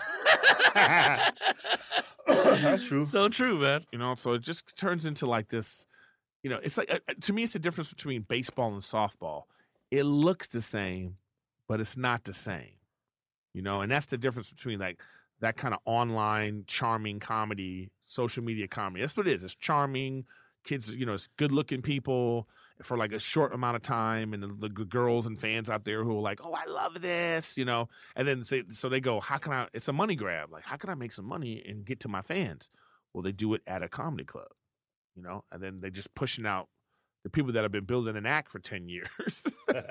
That's true. So true, man. You know, so it just turns into like this. You know, it's like uh, to me, it's the difference between baseball and softball. It looks the same, but it's not the same. You know, and that's the difference between like that kind of online charming comedy, social media comedy. That's what it is. It's charming. Kids, you know, it's good-looking people for like a short amount of time, and the, the girls and fans out there who are like, "Oh, I love this," you know. And then say, so they go, "How can I?" It's a money grab. Like, how can I make some money and get to my fans? Well, they do it at a comedy club, you know. And then they just pushing out the people that have been building an act for ten years.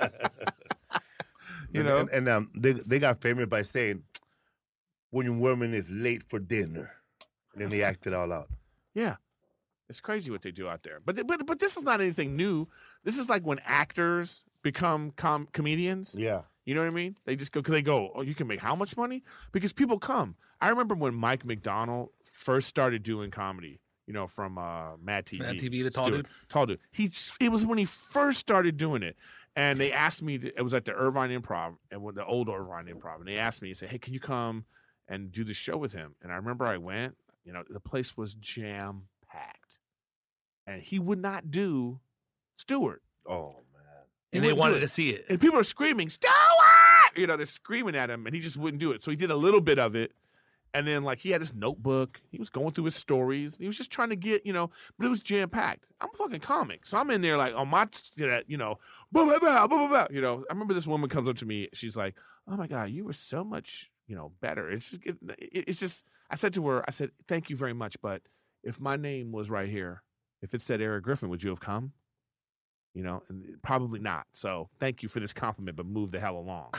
You know, and, and um, they they got famous by saying, "When your woman is late for dinner," and then they act it all out. Yeah. It's crazy what they do out there. But th- but but this is not anything new. This is like when actors become com- comedians. Yeah. You know what I mean? They just go because they go, oh, you can make how much money? Because people come. I remember when Mike McDonald first started doing comedy. You know, from uh, Mad T V. Mad T V, the tall Stewart. dude? Tall dude. He it was when he first started doing it, and they asked me. To, it was at the Irvine Improv, and when the old Irvine Improv, and they asked me, they said, "Hey, can you come and do the show with him?" And I remember I went. You know, the place was jam packed. And he would not do Stewart. Oh man. And He they wouldn't do wanted it. to see it. And people are screaming, Stewart! You know, they're screaming at him, and he just wouldn't do it. So he did a little bit of it. And then, like, he had his notebook. He was going through his stories. He was just trying to get, you know, but it was jam-packed. I'm a fucking comic. So I'm in there, like, on my, you know, blah, blah, blah, blah, blah, blah. You know, I remember this woman comes up to me. She's like, oh, my God, you were so much, you know, better. It's just, it, it's just, I said to her, I said, thank you very much, but if my name was right here, if it said Eric Griffin, would you have come? You know, and probably not. So thank you for this compliment, but move the hell along.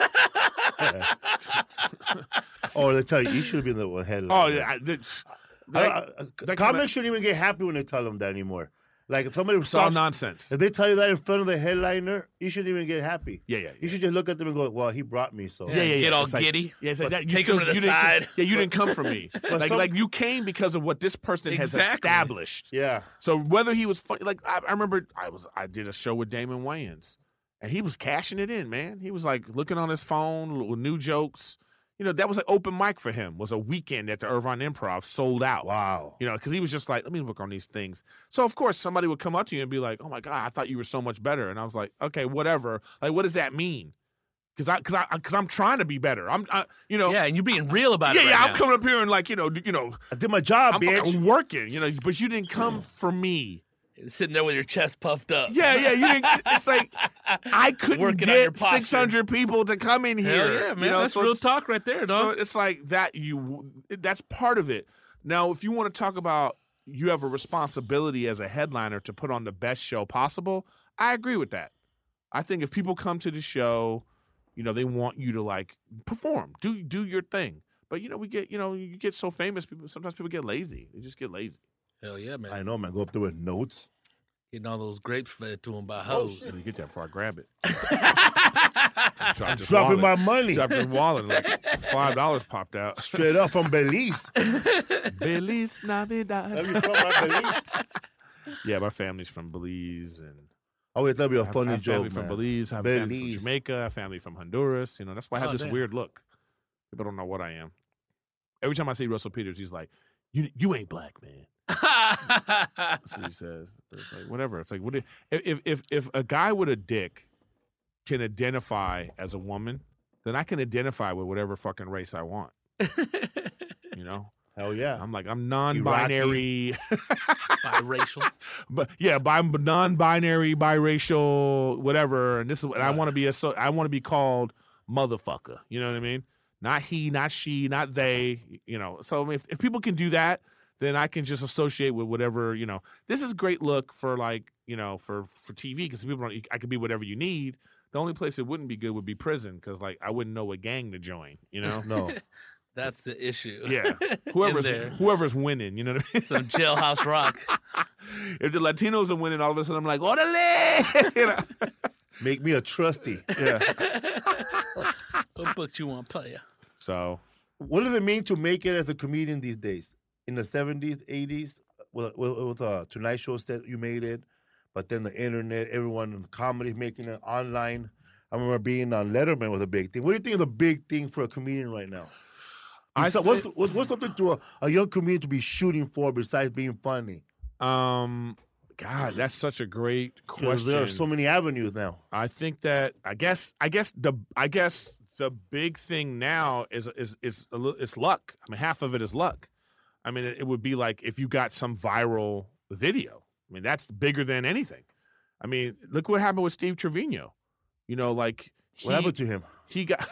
Oh, they tell you you should have been the one headline. Oh, yeah. I, the, I, like, I, that comics kinda- shouldn't even get happy when they tell them that anymore. Like if somebody it's all starts, nonsense. if they tell you that in front of the headliner, you shouldn't even get happy. Yeah, yeah, yeah. You should just look at them and go, "Well, he brought me." So Yeah, yeah, yeah. Get all It's like- giddy. Yeah, it's like But that, you take 'em to the you didn't- side. Yeah, you didn't come for me. like, some- like you came because of what this person has Exactly. established. yeah. So whether he was funny, like I, I remember, I was I did a show with Damon Wayans, and he was cashing it in, man. He was like looking on his phone with new jokes. You know, that was an open mic for him. Was a weekend at the Irvine Improv, sold out. Wow. You know, because he was just like, let me work on these things. So, of course, somebody would come up to you and be like, oh, my God, I thought you were so much better. And I was like, okay, whatever. Like, what does that mean? Because I, cause I, cause I'm trying to be better. I'm, I, you know. Yeah, and you're being real about Yeah, it. yeah, right I'm now. coming up here and, like, you know, you know, I did my job, I'm bitch. fucking working, you know, but you didn't come for me. Sitting there with your chest puffed up. Yeah, yeah. You didn't, it's like I couldn't Working on your get posture. six hundred people to come in here. Hell yeah, man. You know, That's so real it's- talk right there, So dog. it's like that. You that's part of it. Now, if you want to talk about you have a responsibility as a headliner to put on the best show possible, I agree with that. I think if people come to the show, you know, they want you to like perform, do do your thing. But you know, we get you know you get so famous, people sometimes people get lazy. They just get lazy. Hell yeah, man. I know, man. Go up there with notes. Getting all those grapes fed to him by Oh, hoes. So you get that before I grab it. I'm dropping my money Dropped in wallet, like five dollars popped out. straight up from Belize. Belize Let Navidad. me from my Belize. Yeah, my family's from Belize, and I always thought it'd be a I have- funny I have family joke, from man. Belize. I have family from Belize. Jamaica. I have family from Honduras. You know, that's why I have Oh, this damn. weird look. People don't know what I am. Every time I see Russell Peters, he's like, "You, you ain't black, man." That's what he says. But it's like whatever. It's like what do- if if if a guy with a dick can identify as a woman, then I can identify with whatever fucking race I want. You know, Hell yeah. I'm like I'm non-binary, Biracial. but yeah, bi- non-binary, biracial, whatever. And this is and I Right. want to be a so I want to be called motherfucker. You know what I mean? Not he, not she, not they. You know. So if if people can do that, then I can just associate with whatever, you know. This is great look for like, you know, for, for T V because people don't, I could be whatever you need. The only place it wouldn't be good would be prison because like I wouldn't know what gang to join, you know? No. That's the issue. Yeah. In Whoever's there. whoever's winning, you know what I mean? Some jailhouse rock. If the Latinos are winning, all of a sudden I'm like, orale! You know? Make me a trustee. Yeah. What book you want to play? So What does it mean to make it as a comedian these days? In the seventies, eighties, with, with, with a Tonight Show set, you made it, but then the internet, everyone in comedy making it online. I remember being on Letterman was a big thing. What do you think is a big thing for a comedian right now? I So what's, think- what's, what's something to a, a young comedian to be shooting for besides being funny? um God, that's such a great Because question. there are so many avenues now. I think that I guess I guess the I guess the big thing now is is is a little, it's luck. I mean, half of it is luck. I mean, it, it would be like if you got some viral video. I mean, that's bigger than anything. I mean, look what happened with Steve Trevino. You know, like he, What happened to him? he got.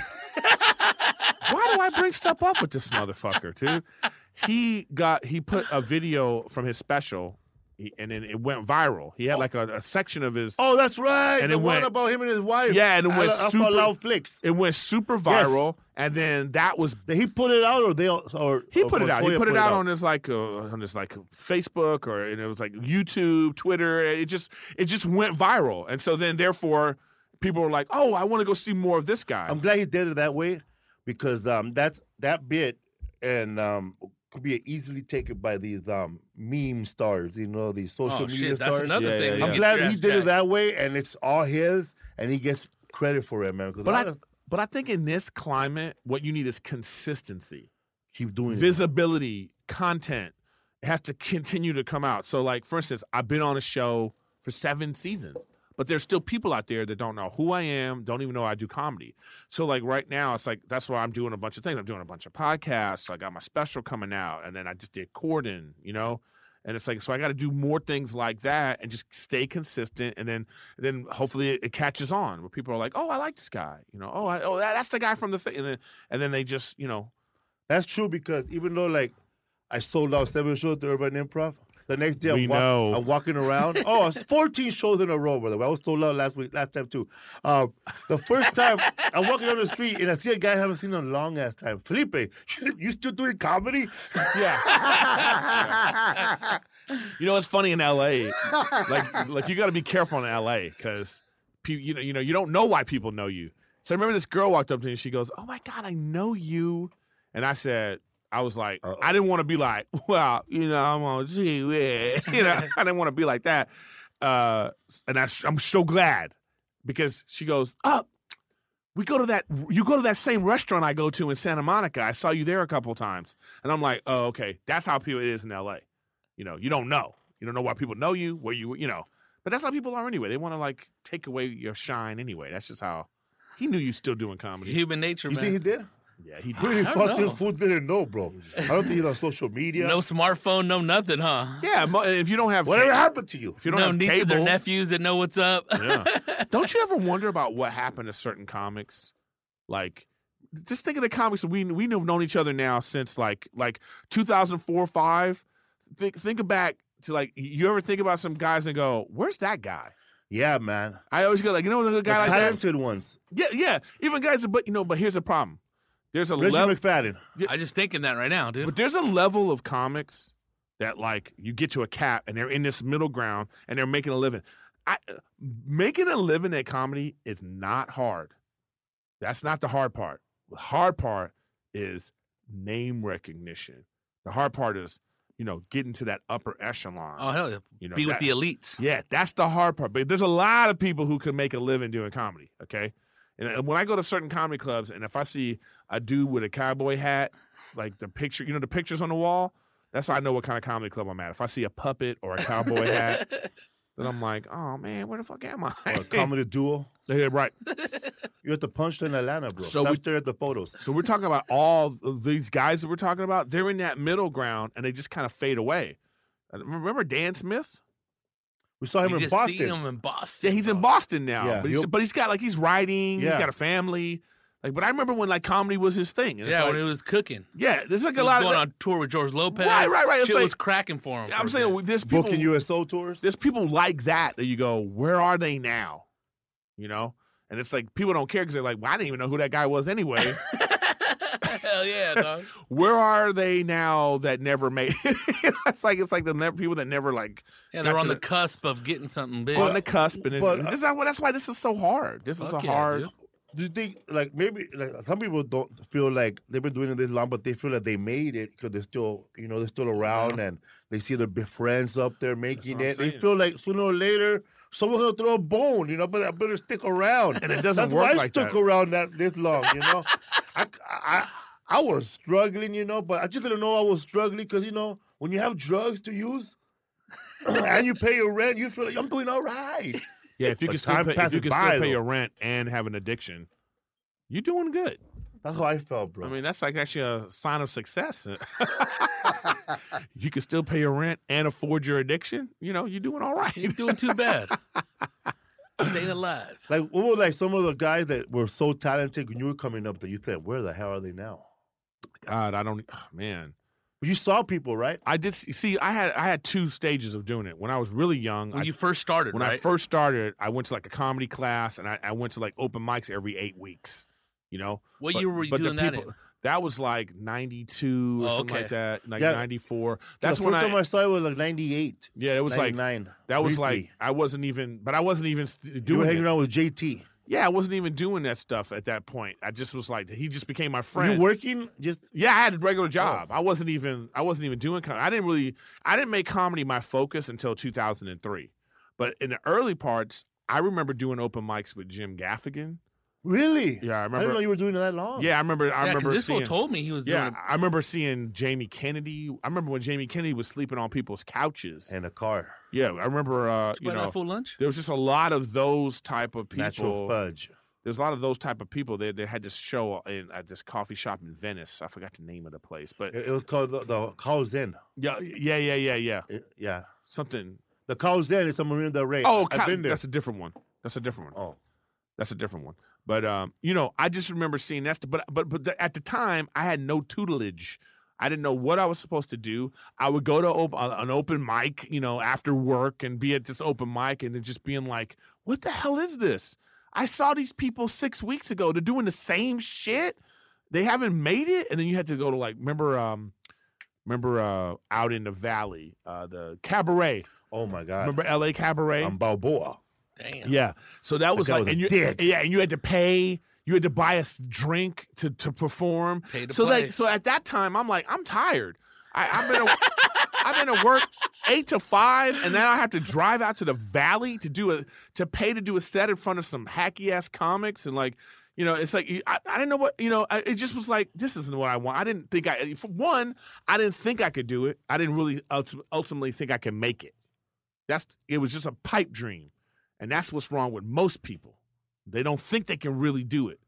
Why do I bring stuff up with this motherfucker, dude? He got he put a video from his special, he, and then it went viral. He had like a, a section of his. Oh, that's right. And the it one went- about him and his wife. Yeah, and it went Alpha super- Loud Flicks. It went super viral, and then that was Did he put it out or they or he or put it out. He Montoya put it out on his like uh, on his like Facebook or and it was like YouTube, Twitter. It just it just went viral, and so then therefore people were like, "Oh, I want to go see more of this guy." I'm glad he did it that way because um, that's that bit and um, could be easily taken by these um, meme stars, you know, these social Oh media shit, that's stars. another Yeah, thing. yeah, we yeah. I'm get glad your he ass did it jacked. that way, and it's all his, and he gets credit for it, man. Because But I, I- But I think in this climate, what you need is consistency, keep doing it. visibility, content. It has to continue to come out. So, like for instance, I've been on a show for seven seasons. But there's still people out there that don't know who I am, don't even know I do comedy. So like right now, it's like that's why I'm doing a bunch of things. I'm doing a bunch of podcasts. I got my special coming out, and then I just did Corden, you know. And it's like so I got to do more things like that and just stay consistent, and then then hopefully it, it catches on where people are like, oh, I like this guy, you know. Oh, I, oh, that, that's the guy from the thing, and then and then they just you know. That's true because even though like I sold out seven shows to Urban Improv, the next day We I'm, wa- know. I'm walking around. Oh, it's fourteen shows in a row, brother. I was sold out last week, last time too. Um, the first time I'm walking down the street and I see a guy I haven't seen in a long ass time. Felipe, you, you still doing comedy? Yeah. You know, it's funny in L A. Like, like you got to be careful in L A because, you know, you know, you don't know why people know you. So I remember this girl walked up to me and she goes, "Oh my God, I know you," and I said, I was like, Uh-oh. I didn't want to be like, well, you know, I'm on G, yeah. You know, I didn't want to be like that. Uh, and I, I'm so glad because she goes, oh, we go to that, you go to that same restaurant I go to in Santa Monica. I saw you there a couple times. And I'm like, oh, okay. That's how people it is in L A. You know, you don't know. You don't know why people know you, where you, you know. But that's how people are anyway. They want to like take away your shine anyway. That's just how he knew you still doing comedy. Human nature, You man. think he did? Yeah, he did. Pretty I fuck don't this know. fool didn't know, bro. I don't think he's on social media. No smartphone, no nothing, huh? Yeah, mo- if you don't have Whatever ca- happened to you? if you don't no have nieces cable, or nephews that know what's up. yeah. Don't you ever wonder about what happened to certain comics? Like, just think of the comics that we we have known each other now since like like two thousand four, five. Think think back to like you ever think about some guys and go, "Where's that guy?" Yeah, man. I always go like, you know, a The guy like that. talented ones. Yeah, yeah. Even guys, but you know, but here's the problem. There's a Reggie level, McFadden. I just thinking that right now, dude. but there's a level of comics that like you get to a cap and they're in this middle ground and they're making a living. I making a living at comedy is not hard. That's not the hard part. The hard part is name recognition. The hard part is, you know, getting to that upper echelon. Oh hell yeah! You know, Be with that- the elites. Yeah, that's the hard part. But there's a lot of people who can make a living doing comedy, okay? And when I go to certain comedy clubs and if I see a dude with a cowboy hat, like the picture, you know, the pictures on the wall, that's how I know what kind of comedy club I'm at. If I see a puppet or a cowboy hat, then I'm like, oh, man, where the fuck am I? Or a comedy duo. Yeah, right. You're at the Punch in Atlanta, bro. So So we- stare at the photos. So we're talking about all of these guys that we're talking about. They're in that middle ground and they just kind of fade away. Remember Dan Smith? We saw him You in just Boston. see him in Boston. Yeah, he's in bro. Boston now. Yeah, but, he's, he'll- but he's got like he's writing. He's Yeah. got a family. Like, but I remember when like comedy was his thing. And it's Yeah, like, when he was cooking. yeah, there's like He a was lot going of. on tour with George Lopez. Right, right, right. It's Shit like- was cracking for him. I'm for a saying bit. there's people. Booking U S O tours. There's people like that that you go, where are they now? You know, and it's like people don't care because they're like, well, I didn't even know who that guy was anyway. Hell yeah, dog. Where are they now that never made? It's like it's like the never, people that never like Yeah, got they're to on the the- cusp of getting something big. on the cusp, and it's, but- this is why, that's why this is so hard. This is Fuck a yeah, hard. dude. Do you think, like, maybe, like, some people don't feel like they've been doing it this long, but they feel like they made it because they're still, you know, they're still around and they see their big friends up there making what I'm it. They saying. feel like sooner or later, someone's gonna throw a bone, you know, but I better stick around. And it doesn't That's work why I like stuck that. around that this long, you know. I, I, I was struggling, you know, but I just didn't know I was struggling because, you know, when you have drugs to use and you pay your rent, you feel like I'm doing all right. Yeah, if you But can still time pay, if passes you can by, still pay though. your rent and have an addiction, you're doing good. That's how I felt, bro. I mean, that's like actually a sign of success. You can still pay your rent and afford your addiction. You know, you're doing all right. You're doing too bad. Staying alive. Like, what were like some of the guys that were so talented when you were coming up that you said, where the hell are they now? God, I don't. Oh, man, But you saw people, right? I did see- see. I had I had two stages of doing it. When I was really young, When I, you first started, when right? I first started, I went to like a comedy class, and I, I went to like open mics every eight weeks. You know, What But- year were you but the doing that people- in? That was like ninety-two or Oh, something okay. like that, like Yeah. ninety-four. That's That's the when first I. time I saw it was like ninety-eight, yeah, it was like ninety-nine. that was Briefly. like I wasn't even, but I wasn't even st- You were doing hanging it. around with J T. Yeah, I wasn't even doing that stuff at that point. I just was like, he just became my Were friend. you working? Just Yeah, I had a regular Oh. job. I wasn't even I wasn't even doing comedy. I didn't really I didn't make comedy my focus until two thousand three. But in the early parts, I remember doing open mics with Jim Gaffigan. really? Yeah, I I remember. didn't know you were doing it that long. yeah, I remember. I Yeah, 'cause remember this fool seeing. told me he was Yeah, doing. I remember seeing Jamie Kennedy. I remember when Jamie Kennedy was sleeping on people's couches. And a car, Yeah, I remember. Uh, You you know, that full lunch? there was just a lot of those type of people. natural fudge. There's a lot of those type of people. They they had this show in at this coffee shop in Venice. I forgot the name of the place, but It, it was called the, the Cow's Inn. yeah, yeah, yeah, yeah, yeah. It- yeah, Something. the Cow's Inn is on Marina Del Rey. Oh, I've Cow- been there. that's a different one. That's a different one. Oh, That's a different one. But um, you know, I just remember seeing that. st- But but but the, at the time, I had no tutelage. I didn't know what I was supposed to do. I would go to op- uh, an open mic, you know, after work and be at this open mic and then just being like, "What the hell is this? I saw these people six weeks ago. They're doing the same shit. They haven't made it." And then you had to go to like, remember, um, remember uh, out in the valley, uh, the cabaret. oh my God. Remember L A Cabaret? I'm Balboa. Damn. Yeah. So that was guy like, was a and you, dick. yeah, and you had to pay. You had to buy a s- drink to to perform. Pay to so play. like, so at that time, I'm like, I'm tired. I, I've been a, I've been at work eight to five, and now I have to drive out to the valley to do a to pay to do a set in front of some hacky ass comics, and like, you know, it's like I, I didn't know what, you know, I, it just was like, this isn't what I want. I didn't think I. For one, I didn't think I could do it. I didn't really ulti- ultimately think I could make it. That's it was just a pipe dream. And that's what's wrong with most people. They don't think they can really do it.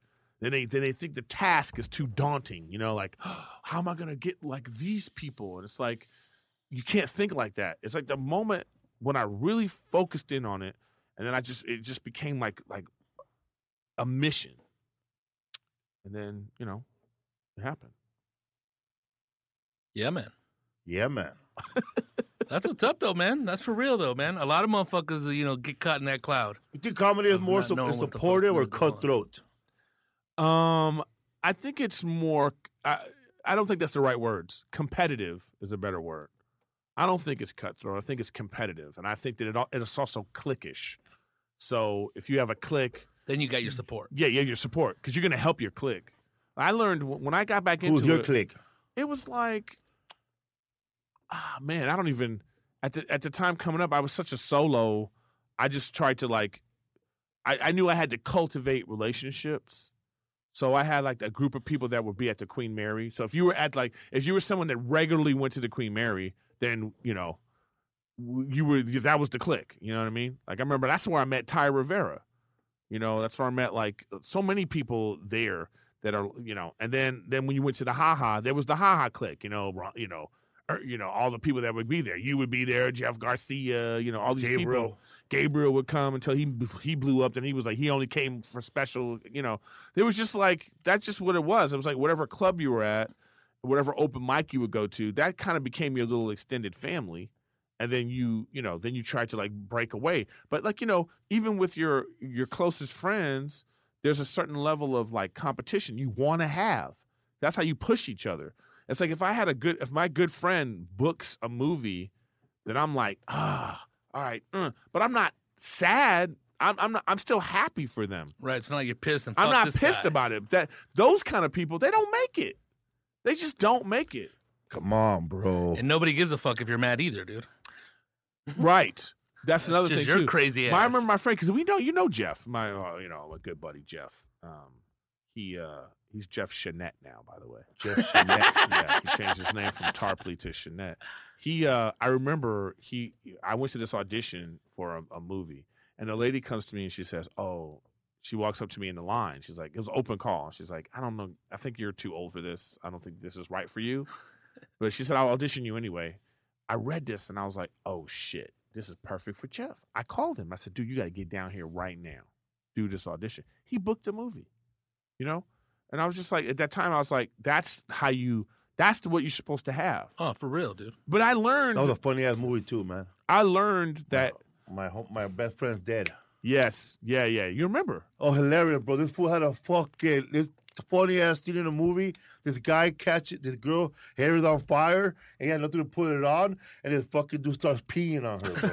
Then they then they think the task is too daunting. You know, like oh, how am I gonna get like these people? And it's like you can't think like that. It's like the moment when I really focused in on it, and then I just it just became like like a mission. And then you know, it happened. Yeah, man. Yeah, man. That's what's up, though, man. That's for real, though, man. A lot of motherfuckers, you know, get caught in that cloud. You think comedy is Of more not su- knowing what the fuck's supportive or really going on. cutthroat? Um, I think it's more. I, I don't think that's the right words. Competitive is a better word. I don't think it's cutthroat. I think it's competitive, and I think that it al- it's also cliquish. So if you have a clique, Then you got your support. yeah, yeah, your support because you're going to help your clique. I learned w- when I got back into Who's your it, clique? it was like, ah, man, I don't even at the at the time coming up. I was such a solo. I just tried to like, I, I knew I had to cultivate relationships. So I had like a group of people that would be at the Queen Mary. So if you were at like, if you were someone that regularly went to the Queen Mary, then you know, w- you were that was the clique. You know what I mean? Like I remember that's where I met Ty Rivera. You know, that's where I met like so many people there that are you know. And then then when you went to the Ha Ha, there was the Ha Ha clique. You know, Ron- you know, er, you know all the people that would be there. You would be there, Jeff Garcia. You know, all these Gabriel. people. Gabriel would come until he he blew up. Then he was like he only came for special. You know, there was just like that's just what it was. It was like whatever club you were at, whatever open mic you would go to, that kind of became your little extended family. And then you you know then you tried to like break away. But like you know even with your your closest friends, there's a certain level of like competition you want to have. That's how you push each other. It's like if I had a good if my good friend books a movie, then I'm like ah. All right, uh, but I'm not sad. I'm I'm not. I'm still happy for them. Right. It's not like you're pissed and I'm fuck not this pissed guy. about it. That those kind of people, they don't make it. They just don't make it. Come on, bro. And nobody gives a fuck if you're mad either, dude. Right. That's another Just thing your too. crazy My- I ass. remember my friend because we know you know Jeff, my uh, you know my good buddy Jeff. Um, he uh, he's Jeff Chanette now, by the way. Jeff Chanette. Yeah, he changed his name from Tarpley to Chanette. He, uh, I remember he. I went to this audition for a, a movie, and the lady comes to me and she says, "Oh," she walks up to me in the line. She's like, "It was an open call." She's like, "I don't know. I think you're too old for this. I don't think this is right for you." But she said, "I'll audition you anyway." I read this and I was like, "Oh shit, this is perfect for Jeff." I called him. I said, "Dude, you got to get down here right now. Do this audition." He booked the movie, you know. And I was just like, at that time, I was like, "That's how you." That's the, what you're supposed to have. Oh, for real, dude. But I learned. That was a funny ass movie too, man. I learned that. My home, my best friend's dead. Yes, yeah, yeah. You remember? Oh, hilarious, bro! This fool had a fucking this funny ass scene in the movie. This guy catches this girl, hair is on fire, and he had nothing to put it on, and this fucking dude starts peeing on her.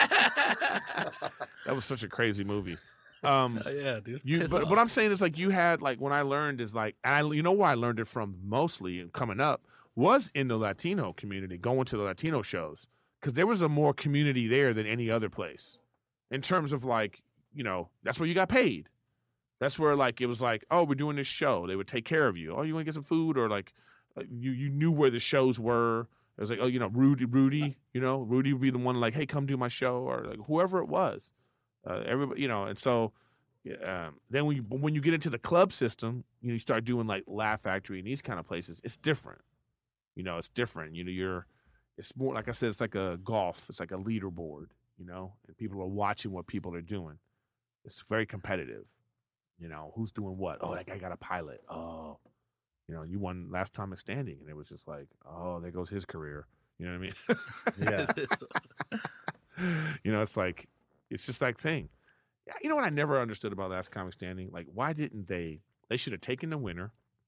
Bro. That was such a crazy movie. Um, Uh, yeah, dude. you, Piss but off. what I'm saying is like you had like when I learned is like, and I, you know where I learned it from mostly coming up was in the Latino community, going to the Latino shows because there was a more community there than any other place in terms of like you know that's where you got paid. That's where like it was like, oh, we're doing this show. They would take care of you. Oh, you want to get some food or like uh, you you knew where the shows were. It was like, oh, you know, Rudy, Rudy, you know, Rudy would be the one like, hey, come do my show or like whoever it was. Uh, everybody, you know, and so um, then when you when you get into the club system, you know, you start doing like Laugh Factory and these kind of places. It's different, you know. It's different. You know, you're. It's more like I said. It's like a golf. It's like a leaderboard. You know, and people are watching what people are doing. It's very competitive. You know, who's doing what? Oh, that guy got a pilot. Oh, you know, you won last time in standing, and it was just like, oh, there goes his career. You know what I mean? Yeah. You know, it's like. It's just that thing. You know what I never understood about Last Comic Standing? Like, why didn't they? They should have taken the winner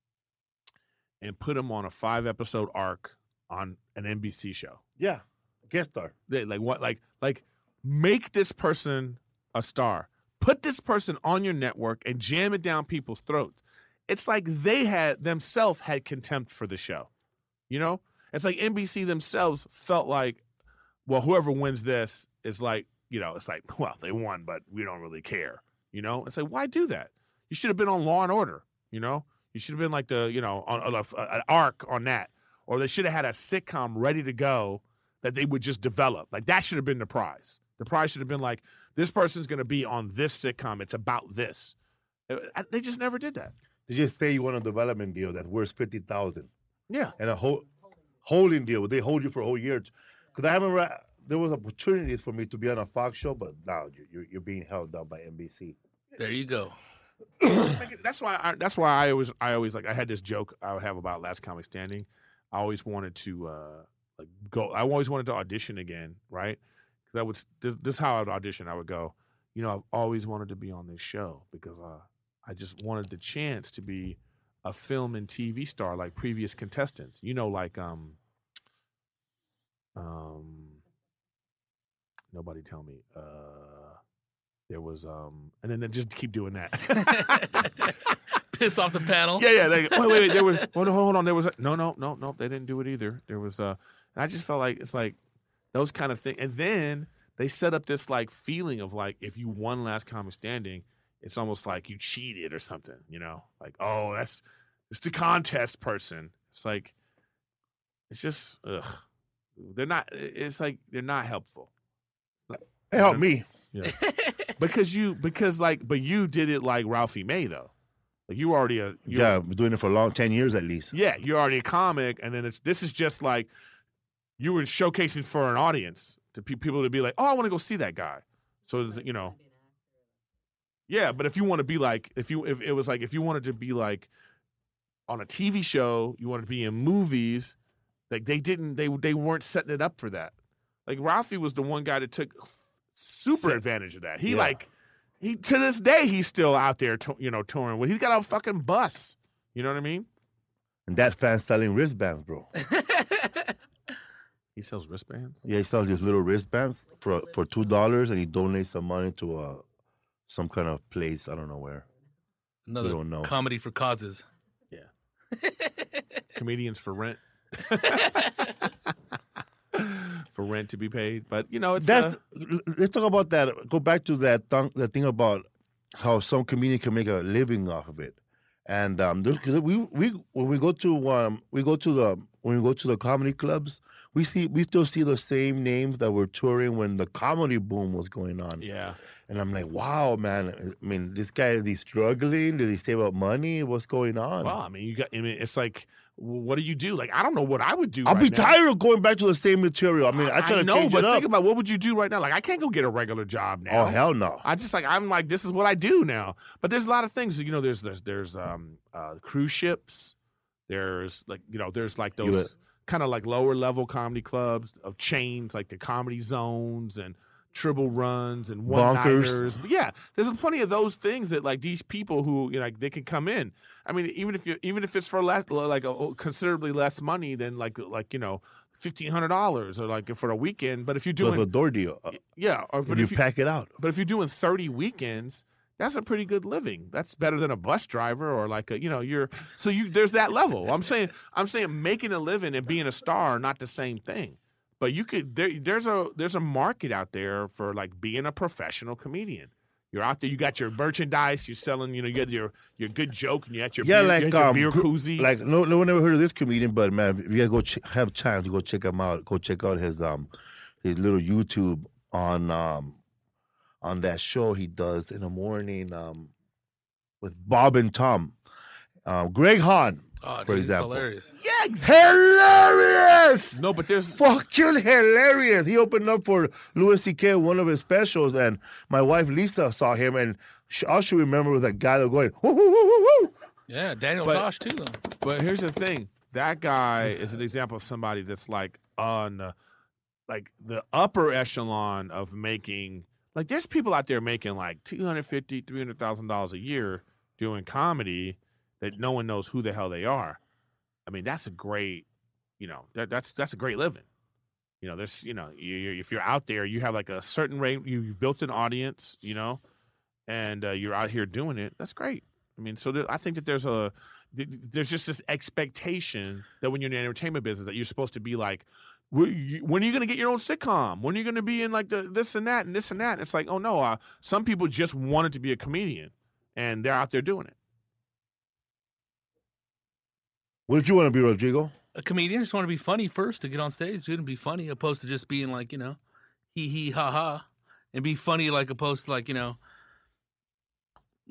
and put him on a five episode arc on an N B C show. Yeah. Guest star. They like what? Like, like make this person a star. Put this person on your network and jam it down people's throats. It's like they had themselves had contempt for the show. You know, it's like N B C themselves felt like, well, whoever wins this is like. You know, it's like, well, they won, but we don't really care. You know, it's like, why do that? You should have been on Law and Order. You know, you should have been like the, you know, on, on a, an arc on that, or they should have had a sitcom ready to go that they would just develop. Like that should have been the prize. The prize should have been like, this person's going to be on this sitcom. It's about this. It- They just never did that. They just say you want a development deal that's worth fifty thousand Yeah. and a whole holding deal. They hold you for a whole year. Because I remember I- there was opportunities for me to be on a Fox show, but now you- you're, you're being held down by N B C. There you go. That's why. I, that's why I always. I always like. I had this joke I would have about Last Comic Standing. I always wanted to uh, like go. I always wanted to audition again, right? Because I would. This, this is how I would audition. I would go. You know, I've always wanted to be on this show because uh, I just wanted the chance to be a film and T V star like previous contestants. You know, like um, um, nobody tell me. Uh, there was um, and then they just keep doing that. Piss off the panel. Yeah, yeah. They, wait, wait, wait. There was. Hold on, hold on. There was. A, no, no, no, no. They didn't do it either. There was. Uh, and I just felt like it's like those kind of things. And then they set up this like feeling of like if you won Last Comic Standing, it's almost like you cheated or something. You know, like oh, that's it's the contest person. It's like it's just ugh. They're not. It's like they're not helpful. It helped me. Yeah. because you because like but you did it like Ralphie May though. Like you already a you Yeah, I've been doing it for a long, ten years at least. Yeah, you're already a comic, and then it's this is just like you were showcasing for an audience to pe- people to be like, oh, I want to go see that guy. So it's, you know, yeah. But if you want to be like, if you if it was like if you wanted to be like on a T V show, you wanted to be in movies, like they didn't they they weren't setting it up for that. Like Ralphie was the one guy that took super Sit. advantage of that. He Yeah. like he to this day he's still out there, to, you know, touring with. He's got a fucking bus. You know what I mean? And that fan's selling wristbands, bro. He sells wristbands. Yeah, he sells these little wristbands for for two dollars, and he donates some money to uh some kind of place. I don't know where. Another don't know. comedy for causes. Yeah. Comedians for rent. For rent to be paid, but you know it's That's uh, let's talk about that. Go back to that th- that thing about how some comedian can make a living off of it. And um, there's- 'cause we we when we go to um we go to the when we go to the comedy clubs, we see we still see the same names that were touring when the comedy boom was going on. yeah. And I'm like, wow, man. I mean, this guy is he struggling? Did he save up money? What's going on? Well, I mean, you got. I mean, it's like, what do you do? Like, I don't know what I would do. I'll right be now. tired of going back to the same material. I mean, I, try to know, change but it up. think about what would you do right now? Like, I can't go get a regular job now. Oh hell no! I just like I'm like this is what I do now. But there's a lot of things. You know, there's there's there's um uh, cruise ships. There's like you know there's like You those would- kind of like lower level comedy clubs of chains like the Comedy Zones and Triple Runs and one Bonkers. nighters. Yeah, there's plenty of those things that like these people who you know like they can come in. I mean, even if you even if it's for less like a, considerably less money than like like you know fifteen hundred dollars or like for a weekend. But if you're Plus doing a door deal. Uh, yeah, or if but you if you, pack it out. but if you're doing thirty weekends, that's a pretty good living. That's better than a bus driver or like a, you know, you're so you there's that level. I'm saying I'm saying making a living and being a star are not the same thing. But you could there there's a there's a market out there for like being a professional comedian. You're out there, you got your merchandise, you're selling, you know, you got your your good joke and you got your Yeah, beer, like you got your um, beer gr- koozie. like no, no one ever heard of this comedian, but man, if you gotta go ch- have chance to go check him out. Go check out his um his little YouTube on um on that show he does in the morning um with Bob and Tom, um, Greg Hahn, Oh, for dude, he's example. hilarious. yeah, Hilarious. no, but there's Fucking hilarious. He opened up for Louis C K one of his specials, and my wife Lisa saw him, and she, all she remembered was that guy that was going, woo, woo, woo, woo, woo. Yeah, Daniel But- Tosh too. Though. But here's the thing: that guy is an example of somebody that's like on, the, like the upper echelon of making. Like, there's people out there making like two hundred fifty, three hundred thousand dollars a year doing comedy that no one knows who the hell they are. I mean, that's a great, you know, that, that's that's a great living. You know, there's, you know, you, you, if you're out there, you have like a certain rate, you, you've built an audience, you know, and uh, you're out here doing it. That's great. I mean, so there, I think that there's a there's just this expectation that when you're in the entertainment business that you're supposed to be like, when are you going to get your own sitcom? When are you going to be in like the this and that and this and that? And it's like, oh no, uh, some people just wanted to be a comedian, and they're out there doing it. What did you want to be, Rodrigo? A comedian just want to be funny first to get on stage, dude, and be funny, opposed to just being like, you know, hee hee ha ha, and be funny like opposed to like, you know,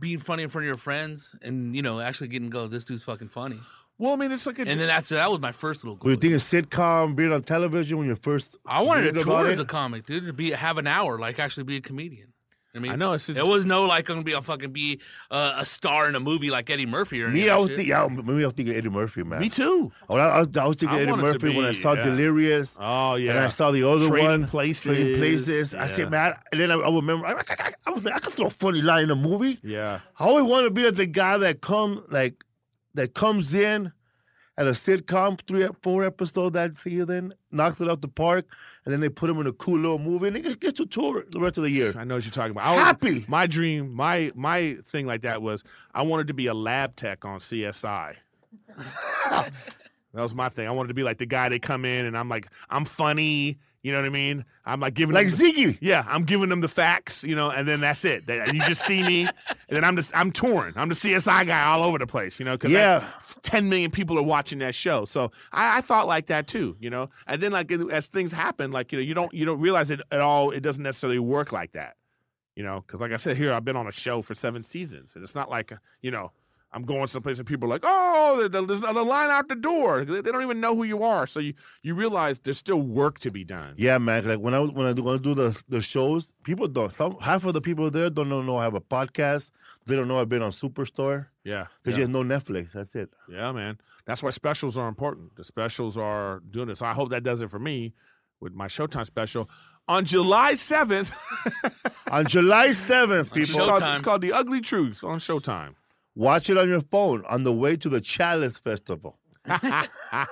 being funny in front of your friends and, you know, actually getting go, this dude's fucking funny. Well, I mean, it's like a. And then after that was my first little goal. Were you thinking sitcom, being on television when you first? I wanted to heard about tour it? as a comic, dude, to be have an hour, like actually be a comedian. I mean, I know, it's there just- was no like I'm gonna be a fucking be uh, a star in a movie like Eddie Murphy or Me, anything. I was shit. thinking, yeah, maybe I was thinking Eddie Murphy, man. Me too. Oh, I, I was, I was thinking I Eddie wanted to Murphy when I be, saw yeah. Delirious. Oh yeah. And I saw the other Trading one, Places. Trading Places. I Yeah. said, man, and then I, I remember, I, I, I was like, I could throw a funny line in a movie. Yeah. I always wanted to be like the guy that come, like, that comes in at a sitcom, three, four episodes that season, knocks it out the park, and then they put him in a cool little movie, and he gets to tour the rest of the year. I know what you're talking about. I was, Happy. My dream, my my thing like that was I wanted to be a lab tech on C S I. That was my thing. I wanted to be like the guy they come in and I'm like, I'm funny. You know what I mean? I'm like giving Like them the, Ziggy. yeah, I'm giving them the facts, you know, and then that's it. They- You just see me, and then I'm just I'm touring. I'm the C S I guy all over the place, you know, because Yeah. ten million people are watching that show. So I, I thought like that too, you know. And then like as things happen, like you know, you don't you don't realize it at all. It doesn't necessarily work like that, you know. Because like I said here, I've been on a show for seven seasons, and it's not like you know. I'm going someplace and people are like, oh, there's the line out the door. They they don't even know who you are. So you, you realize there's still work to be done. Yeah, man. Like when I when I do, when I do the the shows, people don't. Some half of the people there don't know, know I have a podcast. They don't know I've been on Superstore. Yeah. They yeah. just know Netflix. That's it. Yeah, man. That's why specials are important. The specials are doing it. So I hope that does it for me with my Showtime special. On July seventh, On July seventh, it's people, called, Showtime. it's called The Ugly Truth on Showtime. watch it on your phone on the way to the Chalice Festival. I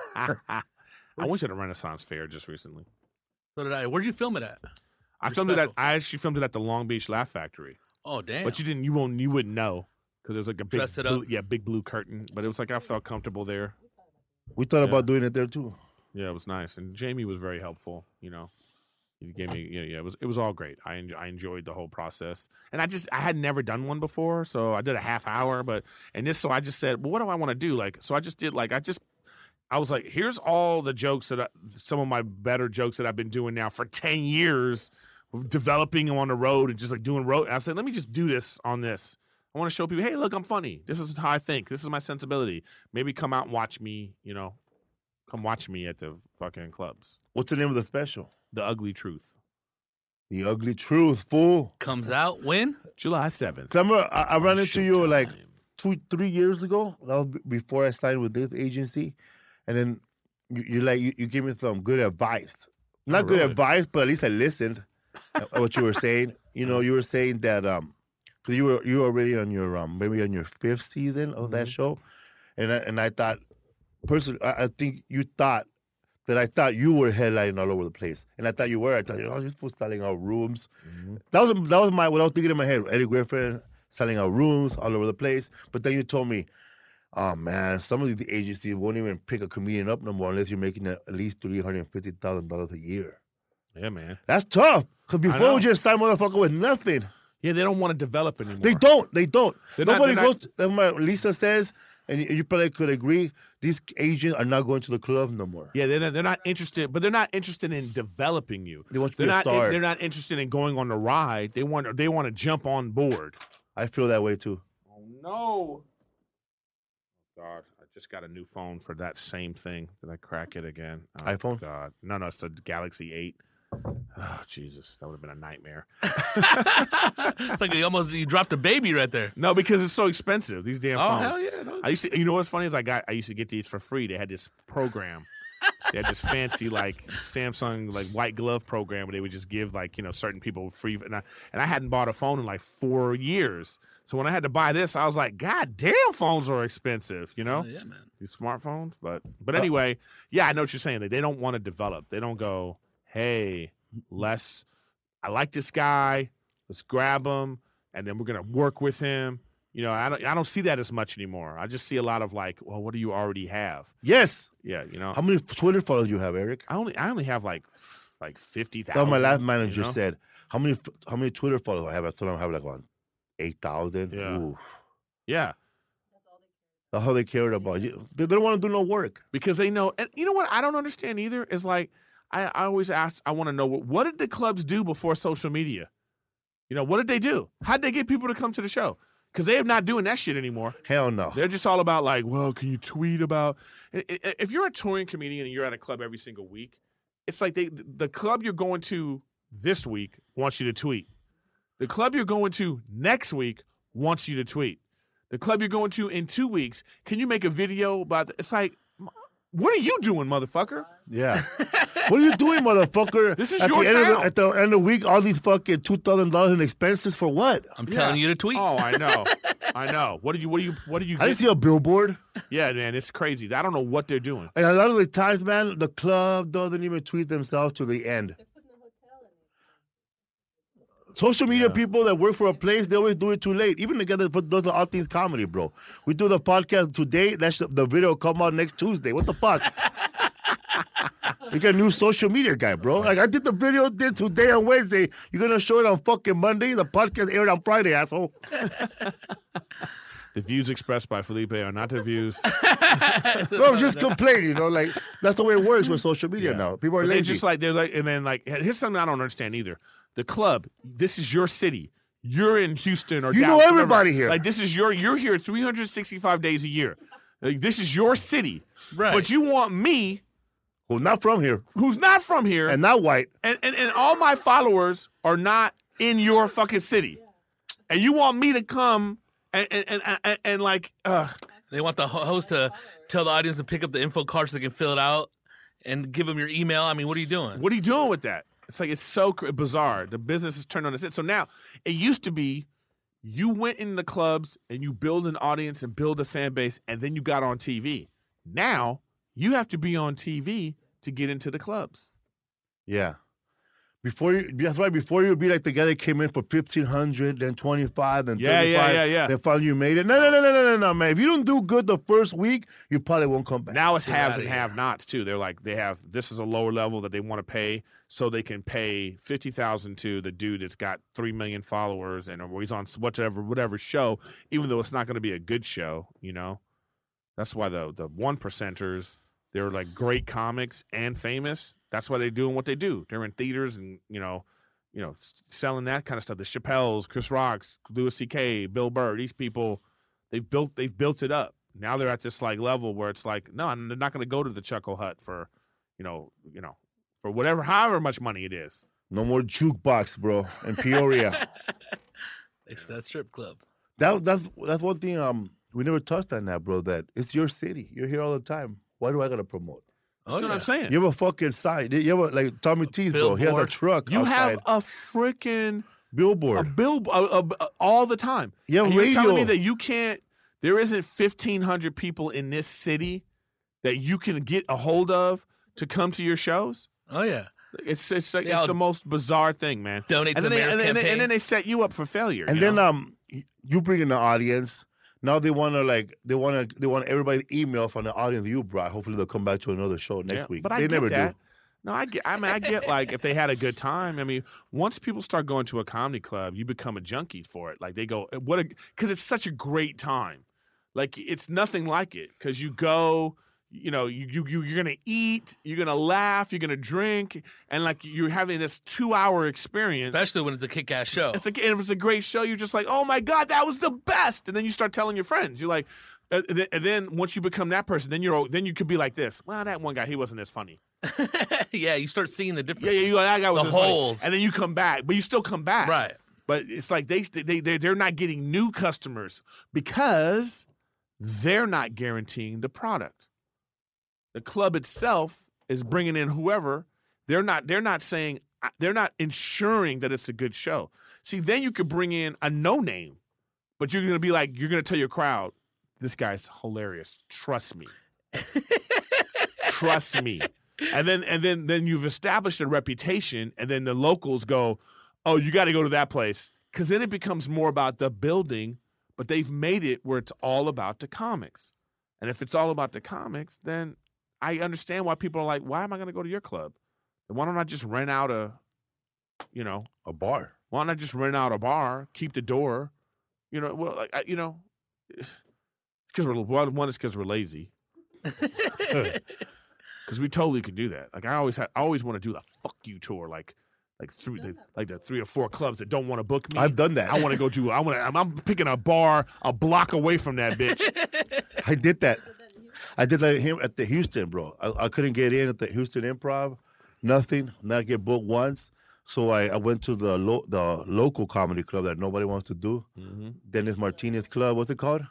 went to the Renaissance Fair just recently. So did I. Where'd you film it at? I Your filmed it at. special. I actually filmed it at the Long Beach Laugh Factory, Oh damn! but you didn't. You won't. You wouldn't know because it was like a big, Dress it blue, up. yeah, big blue curtain. But it was like I felt comfortable there. We thought Yeah. about doing it there too. Yeah, it was nice, and Jamie was very helpful. You know, he gave me. Yeah, yeah, it was. It was all great. I enjoy, I enjoyed the whole process, and I just I had never done one before, so I did a half hour. But and this, so I just said, well, what do I want to do? Like, so I just did like I just. I was like, here's all the jokes that I, some of my better jokes that I've been doing now for ten years, developing them on the road and just like doing road. And I said, let me just do this on this. I want to show people, hey, look, I'm funny. This is how I think. This is my sensibility. Maybe come out and watch me, you know, come watch me at the fucking clubs. What's the name of the special? The Ugly Truth. The Ugly Truth, fool. Comes out when? July seventh. Summer, I, I ran into you like Showtime. two, three years ago. That was b- before I signed with this agency, and then you, you like you, you gave me some good advice. Not Oh, good really? advice, but at least I listened at what you were saying. You know, you were saying that um, because you were you were already on your um maybe on your fifth season of that Mhm. show, and I, and I thought personally, I, I think you thought that I thought you were headlining all over the place, and I thought you were. I thought, oh, this fool's selling out rooms. Mhm. That was that was my what I was thinking in my head. Eddie Griffin selling out rooms all over the place. But then you told me, oh man, some of the agencies won't even pick a comedian up no more unless you're making at least three hundred fifty thousand dollars a year. Yeah, man. That's tough. Because before know. we just signed motherfucker with nothing. Yeah, they don't want to develop anymore. They don't. They don't. They're not- Nobody they're goes. not- To, that's what Lisa says, and you, you probably could agree. These agents are not going to the club no more. Yeah, they're not, they're not interested, but they're not interested in developing you. They want to They're be a not. star. They're not interested in going on the ride. They want. They want to jump on board. I feel that way too. Oh no! God, I just got a new phone for that same thing. Did I crack it again? Oh, iPhone? God, no, no, it's the Galaxy eight. Oh Jesus, that would have been a nightmare. It's like you almost you dropped a baby right there. No, because it's so expensive. These damn Oh phones. hell yeah! No. I used to. You know what's funny is I got. I used to get these for free. They had this program. They had this fancy like Samsung like white glove program where they would just give like you know certain people free. And I and I hadn't bought a phone in like four years. So when I had to buy this, I was like, God damn, phones are expensive. You know, Oh, yeah, man. these smartphones. But but anyway, yeah, I know what you're saying. They they don't want to develop. They don't go, hey, let's. I like this guy. Let's grab him, and then we're gonna work with him. You know, I don't I don't see that as much anymore. I just see a lot of like, well, what do you already have? Yes. Yeah, you know, How many Twitter followers you have, Eric? I only I only have like like fifty That's what thousand. my last manager you know? said. How many how many Twitter followers I have? I told him I have like around eight thousand. Yeah. Oof. Yeah, That's how they cared about you. They, they don't want to do no work. because they know. And you know what? I don't understand either. Is like I, I always ask. I want to know what what did the clubs do before social media? You know, what did they do? How did they get people to come to the show? because they're not doing that shit anymore. Hell no. They're just all about like, well, can you tweet about? If you're a touring comedian and you're at a club every single week, it's like they the club you're going to this week wants you to tweet. The club you're going to next week wants you to tweet. The club you're going to in two weeks, can you make a video about? The, it's like, what are you doing, motherfucker? Yeah. What are you doing, motherfucker? This is at your the end of town. the, at the end of the week, all these fucking two thousand dollars in expenses for what? I'm telling Yeah. you to tweet. Oh, I know, I know. What do you? What do you? What do you? I didn't see a billboard. Yeah, man, it's crazy. I don't know what they're doing. And a lot of the times, man, the club doesn't even tweet themselves to the end. Social media people that work for a place, they always do it too late. Even together for those are all things comedy, bro. We do the podcast today. That's the video will come out next Tuesday. What the fuck? We got a new social media guy, bro. Like I did the video did today on Wednesday. You're gonna show it on fucking Monday. The podcast aired on Friday, asshole. The views expressed by Felipe are not the views. No, I'm just complaining, you know, like that's the way it works with social media Yeah. now. People are But they lazy. just like they're like, and then like here's something I don't understand either. The club, this is your city. You're in Houston or You know Dallas, whatever. everybody here. Like this is your you're here three hundred sixty-five days a year. Like this is your city, Right. but you want me, Well, not from here who's not from here, and not white. and, and, and all my followers are not in your fucking city, and you want me to come and and and, and, and like, uh, They want the ho- host to tell the audience to pick up the info card so they can fill it out and give them your email. I mean, what are you doing? what are you doing with that? It's like it's so cr- bizarre. The business is turned on its head. So now it used to be you went in the clubs and you build an audience and build a fan base, and then you got on T V. Now you have to be on T V to get into the clubs. Yeah. Before you, that's right. Before you would be like the guy that came in for fifteen hundred, then twenty five, then Yeah, thirty yeah, five. yeah, yeah. Then finally you made it. No, no, no, no, no, no, no, man. If you don't do good the first week, you probably won't come back. Now it's Get haves outta and here. have-nots too. They're like they have this is a lower level that they want to pay, so they can pay fifty thousand to the dude that's got three million followers and or he's on whatever whatever show, even though it's not going to be a good show. You know, that's why the the one percenters they're like great comics and famous. That's why they're doing what they do. They're in theaters and you know, you know, s- selling that kind of stuff. The Chappelles, Chris Rocks, Louis C K, Bill Burr. These people, they've built they've built it up. Now they're at this like level where it's like, no, they're not going to go to the Chuckle Hut for, you know, you know, for whatever, however much money it is. No more jukebox, bro. In Peoria. It's that strip club. that that's that's one thing. Um, we never touched on that, bro. That it's your city. You're here all the time. Why do I gotta promote? That's Oh, what I'm yeah. saying. You have a fucking sign. You have a, like Tommy T's, bro. He has a Billboard. truck. You have outside. a freaking a billboard. bill a, a, a- all the time. You have And you're telling me radio. that you can't. There isn't fifteen hundred people in this city that you can get a hold of to come to your shows. Oh, yeah. It's it's like, Yeah, it's I'll the most bizarre thing, man. Donate And to then, the they, mayor's and, then, campaign. and then they set you up for failure. And you then know? um, you bring in the audience. Now they want to like they want to they want everybody to email from the audience you brought. Hopefully they'll come back to another show next Yeah, week. But I they get never that. do. No, I get. I mean, I get like if they had a good time. I mean, once people start going to a comedy club, you become a junkie for it. Like they go, what a because it's such a great time. Like it's nothing like it because you go. You know, you, you you you're gonna eat, you're gonna laugh, you're gonna drink, and like you're having this two hour experience. Especially when it's a kick ass show. It's like and if it's a great show, you're just like, oh my god, that was the best, and then you start telling your friends. You're like, uh, and then- and then once you become that person, then you're then you could be like this. Well, that one guy, he wasn't as funny. Yeah, you start seeing the difference. Yeah, yeah, you like that guy was The as funny." holes. and then you come back, but you still come back, Right. But it's like they they they they're not getting new customers because they're not guaranteeing the product. The club itself is bringing in whoever. They're not. They're not saying. They're not ensuring that it's a good show. See, then you could bring in a no name, but you're gonna be like, you're gonna tell your crowd, this guy's hilarious. Trust me. Trust me. And then and then then you've established a reputation, and then the locals go, oh, you got to go to that place, because then it becomes more about the building. But they've made it where it's all about the comics, and if it's all about the comics, then I understand why people are like, why am I going to go to your club? Why don't I just rent out a, you know, A bar. why don't I just rent out a bar, keep the door, you know? Well, like, I, you know, because we're one one is because we're lazy. Because we totally could do that. Like I always, ha- I always want to do the fuck you tour. Like, like three, the, like the three or four clubs that don't want to book me. I've done that. I want to go to. I want to. I'm, I'm picking a bar a block away from that bitch. I did that. I did that here at the Houston, bro. I, I couldn't get in at the Houston Improv. Nothing. Not get booked once. So I, I went to the lo- the local comedy club that nobody wants to do. Mm-hmm. Dennis Martinez Club. What's it called?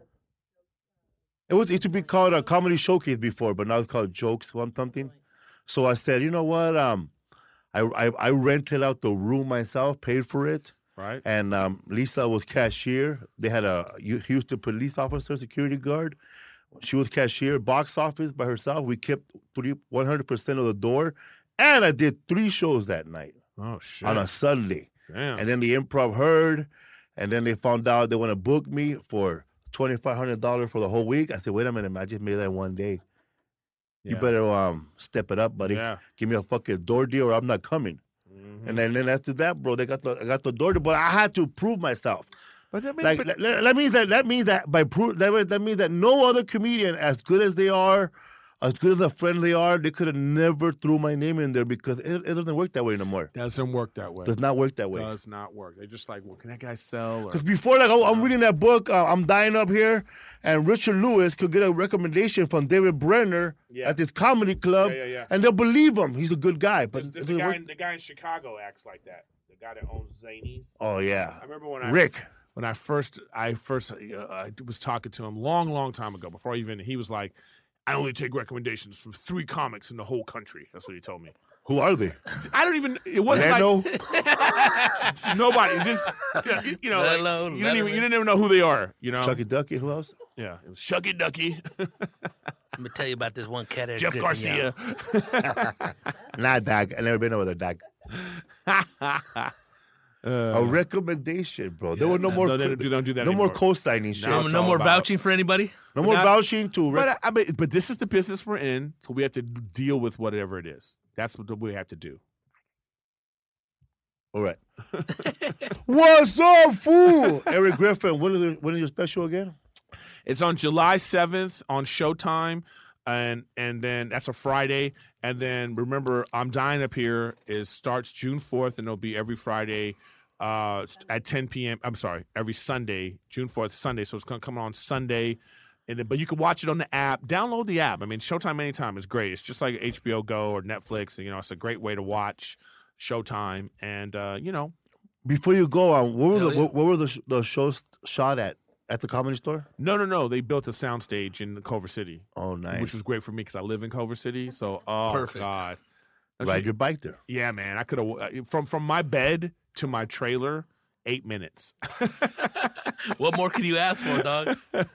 It was it used to be called a comedy showcase before, but now it's called Jokes or something. So I said, you know what? Um, I, I I rented out the room myself, paid for it, Right. and um, Lisa was cashier. They had a Houston police officer, security guard. She was cashier, box office by herself. We kept one hundred percent of the door, and I did three shows that night Oh shit. on a Sunday. Damn. And then the Improv heard, and then they found out they want to book me for twenty-five hundred dollars for the whole week. I said, wait a minute, man, I just made that in one day. You Yeah. better um step it up, buddy. Yeah. Give me a fucking door deal or I'm not coming. Mhm. And then, then after that, bro, they got the I got the door deal, but I had to prove myself. But that, mean, Like but, that, that means that that means that by proof that, that means that no other comedian, as good as they are, as good as a friend they are, they could have never threw my name in there because it, it doesn't work that way anymore. doesn't work that way. Does not work that way. Does not work. They're just like, well, can that guy sell? Or, Because before, like, oh, I'm reading that book, uh, I'm dying up here, and Richard Lewis could get a recommendation from David Brenner Yeah. at this comedy club, Yeah, yeah, yeah. and they'll believe him. He's a good guy. But There's, it there's a doesn't guy, work. in, the guy in Chicago acts like that. The guy that owns Zanies. Oh yeah, I remember when I Rick. when I first I first uh, I was talking to him long, long time ago. Before even he was like, I only take recommendations from three comics in the whole country. That's what he told me. Who are they? I don't even. It wasn't Leno? like nobody. Just you, you know, like, Leno, you didn't even Letterman. you didn't even know who they are. You know, Chucky Ducky. Who else? yeah, it was Shucky Ducky, Let me tell you about this one cat. that Jeff did me Garcia. out. Not Dag. I never been over there, Dag. A recommendation, bro. There were no more. no, they don't do- don't do that No more anymore. co-signing shit. No, it's no all more about- vouching for anybody. No more But I- vouching to. Rec- But I mean, but this is the business we're in, so we have to deal with whatever it is. That's what we have to do. All right. What's up, fool? Eric Griffin. When is the, when is your special again? It's on July seventh on Showtime, and and then that's a Friday. And then remember, I'm Dying Up Here is starts June fourth, and it'll be every Friday uh, at ten p.m. I'm sorry, every Sunday, June fourth, Sunday. So it's going to come on Sunday. And then, but you can watch it on the app. Download the app. I mean, Showtime anytime is great. It's just like H B O Go or Netflix. You know, it's a great way to watch Showtime. And uh, you know, Before you go on, where were Hell the yeah. where, where were the, sh- the shows shot at? At the Comedy Store? no, no, no. They built a soundstage in Culver City, Oh, nice. which was great for me because I live in Culver City. So, oh Perfect. god, That's Ride like- your bike there. Yeah, man. I could have from from my bed to my trailer, eight minutes. What more can you ask for, dog?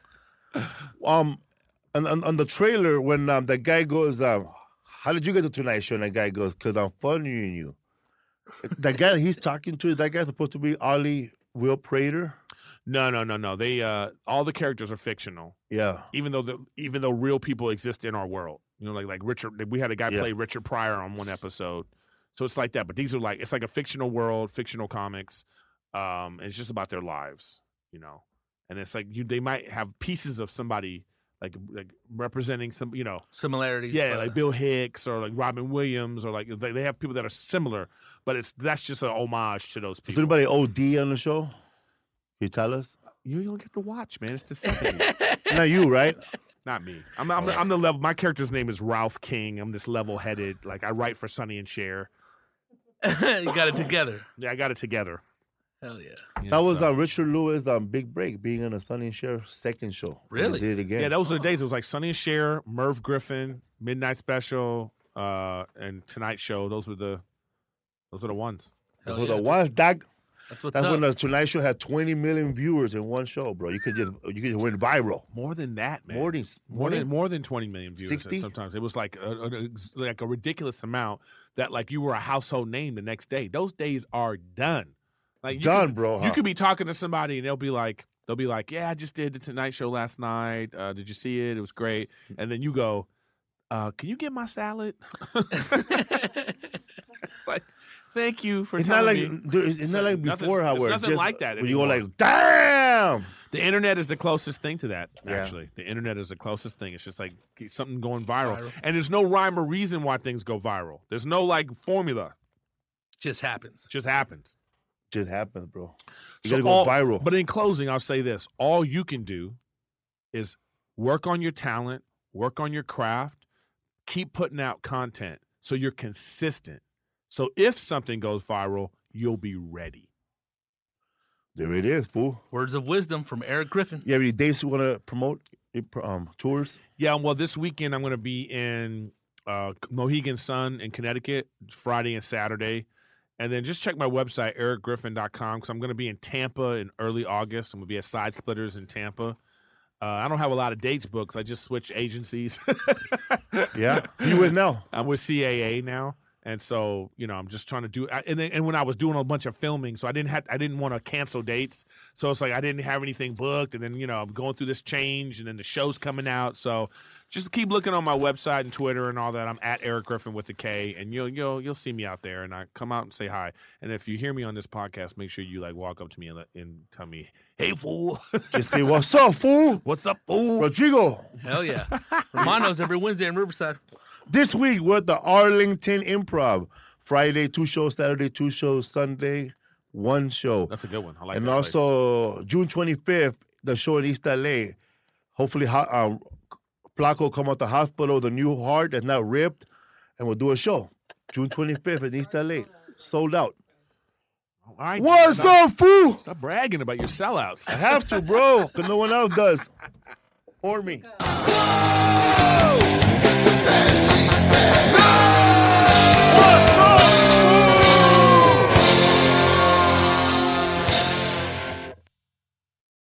Um, on, on, on the trailer, when um, the guy goes, um, how did you get to Tonight Show? And the guy goes, because I'm funnier than you. That guy that he's talking to, that guy's supposed to be Ollie Will Prater. No, no, no, no. They uh all the characters are fictional, Yeah. even though the even though real people exist in our world. You know, like like Richard. We had a guy Yeah. play Richard Pryor on one episode, so it's like that. But these are like it's like a fictional world, fictional comics. Um, and it's just about their lives, you know. And it's like you they might have pieces of somebody like like representing some, you know. Similarities. Yeah, but- like Bill Hicks or like Robin Williams or like they, they have people that are similar, but it's that's just an homage to those Is people. anybody O D on the show? Can you tell us? You don't get to watch, man. It's the seventies. Not you, right? Not me. I'm, I'm, I'm the level. My character's name is Ralph King. I'm this level-headed. Like I write for Sonny and Cher. you got it together. Yeah, I got it together. Hell yeah. That was so- on Richard Lewis' um, Big Break, being on a Sonny and Cher second show. And Really? He did it again. Yeah, those were the days. It was like Sonny and Cher, Merv Griffin, Midnight Special, uh, and Tonight Show. Those were the, those were the ones. Hell Well, yeah. the one that That's what's that's up. when the Tonight Show had twenty million viewers in one show, bro. You could just you could just went viral. More than that, man. More than More more than than more than twenty million viewers. sixty? Sometimes it was like a, a- like a ridiculous amount that like you were a household name the next day. Those days are done. Like you done, could- bro. You huh? could be talking to somebody and they'll be like, they'll be like, yeah, I just did the Tonight Show last night. Uh, did you see it? It was great. And then you go, uh, can you get my salad? It's like, thank you for It's not telling like me. there- it's, it's So not like nothing's- before how there's where nothing just, like that where you go anymore. like, damn. The internet is the closest thing to that, Yeah. actually. The internet is the closest thing. It's just like something going viral. Viral. And there's no rhyme or reason why things go viral. There's no like formula. just happens. Just happens. Just happens, bro. You So gotta go all- viral. But in closing, I'll say this. All you can do is work on your talent, work on your craft, keep putting out content so you're consistent. So if something goes viral, you'll be ready. There it is, fool. Words of wisdom from Eric Griffin. You have any dates you want to promote? Um, tours? Yeah, well, this weekend I'm going to be in uh, Mohegan Sun in Connecticut, Friday and Saturday. And then just check my website, eric griffin dot com, because I'm going to be in Tampa in early August. I'm going to be at Side Splitters in Tampa. Uh, I don't have a lot of dates booked. I just switched agencies. Yeah. You would know. I'm with C A A now. And so, you know, I'm just trying to do I, and then, and when I was doing a bunch of filming, so I didn't have I didn't want to cancel dates. So it's like I didn't have anything booked, and then, you know, I'm going through this change, and then the show's coming out. So just keep looking on my website and Twitter and all that. I'm at Eric Griffin with a K, and you'll you'll you'll see me out there, and I come out and say hi. And if you hear me on this podcast, make sure you like walk up to me and, let, and tell me, "Hey, fool." Just say, what's up, fool? What's up, fool? Rodrigo. Hell yeah. Romano's every Wednesday in Riverside. This week, we're at the Arlington Improv. Friday, two shows. Saturday, two shows. Sunday, one show. That's a good one. I like and that also, place. June twenty-fifth, the show in East L A. Hopefully, ho- um, Flaco will come out the hospital with a new heart that's not ripped, and we'll do a show. June twenty-fifth in East L A. Sold out. All right, What's stop, up, fool? Stop bragging about your sellouts. I have to, bro, because no one else does. For me. Whoa!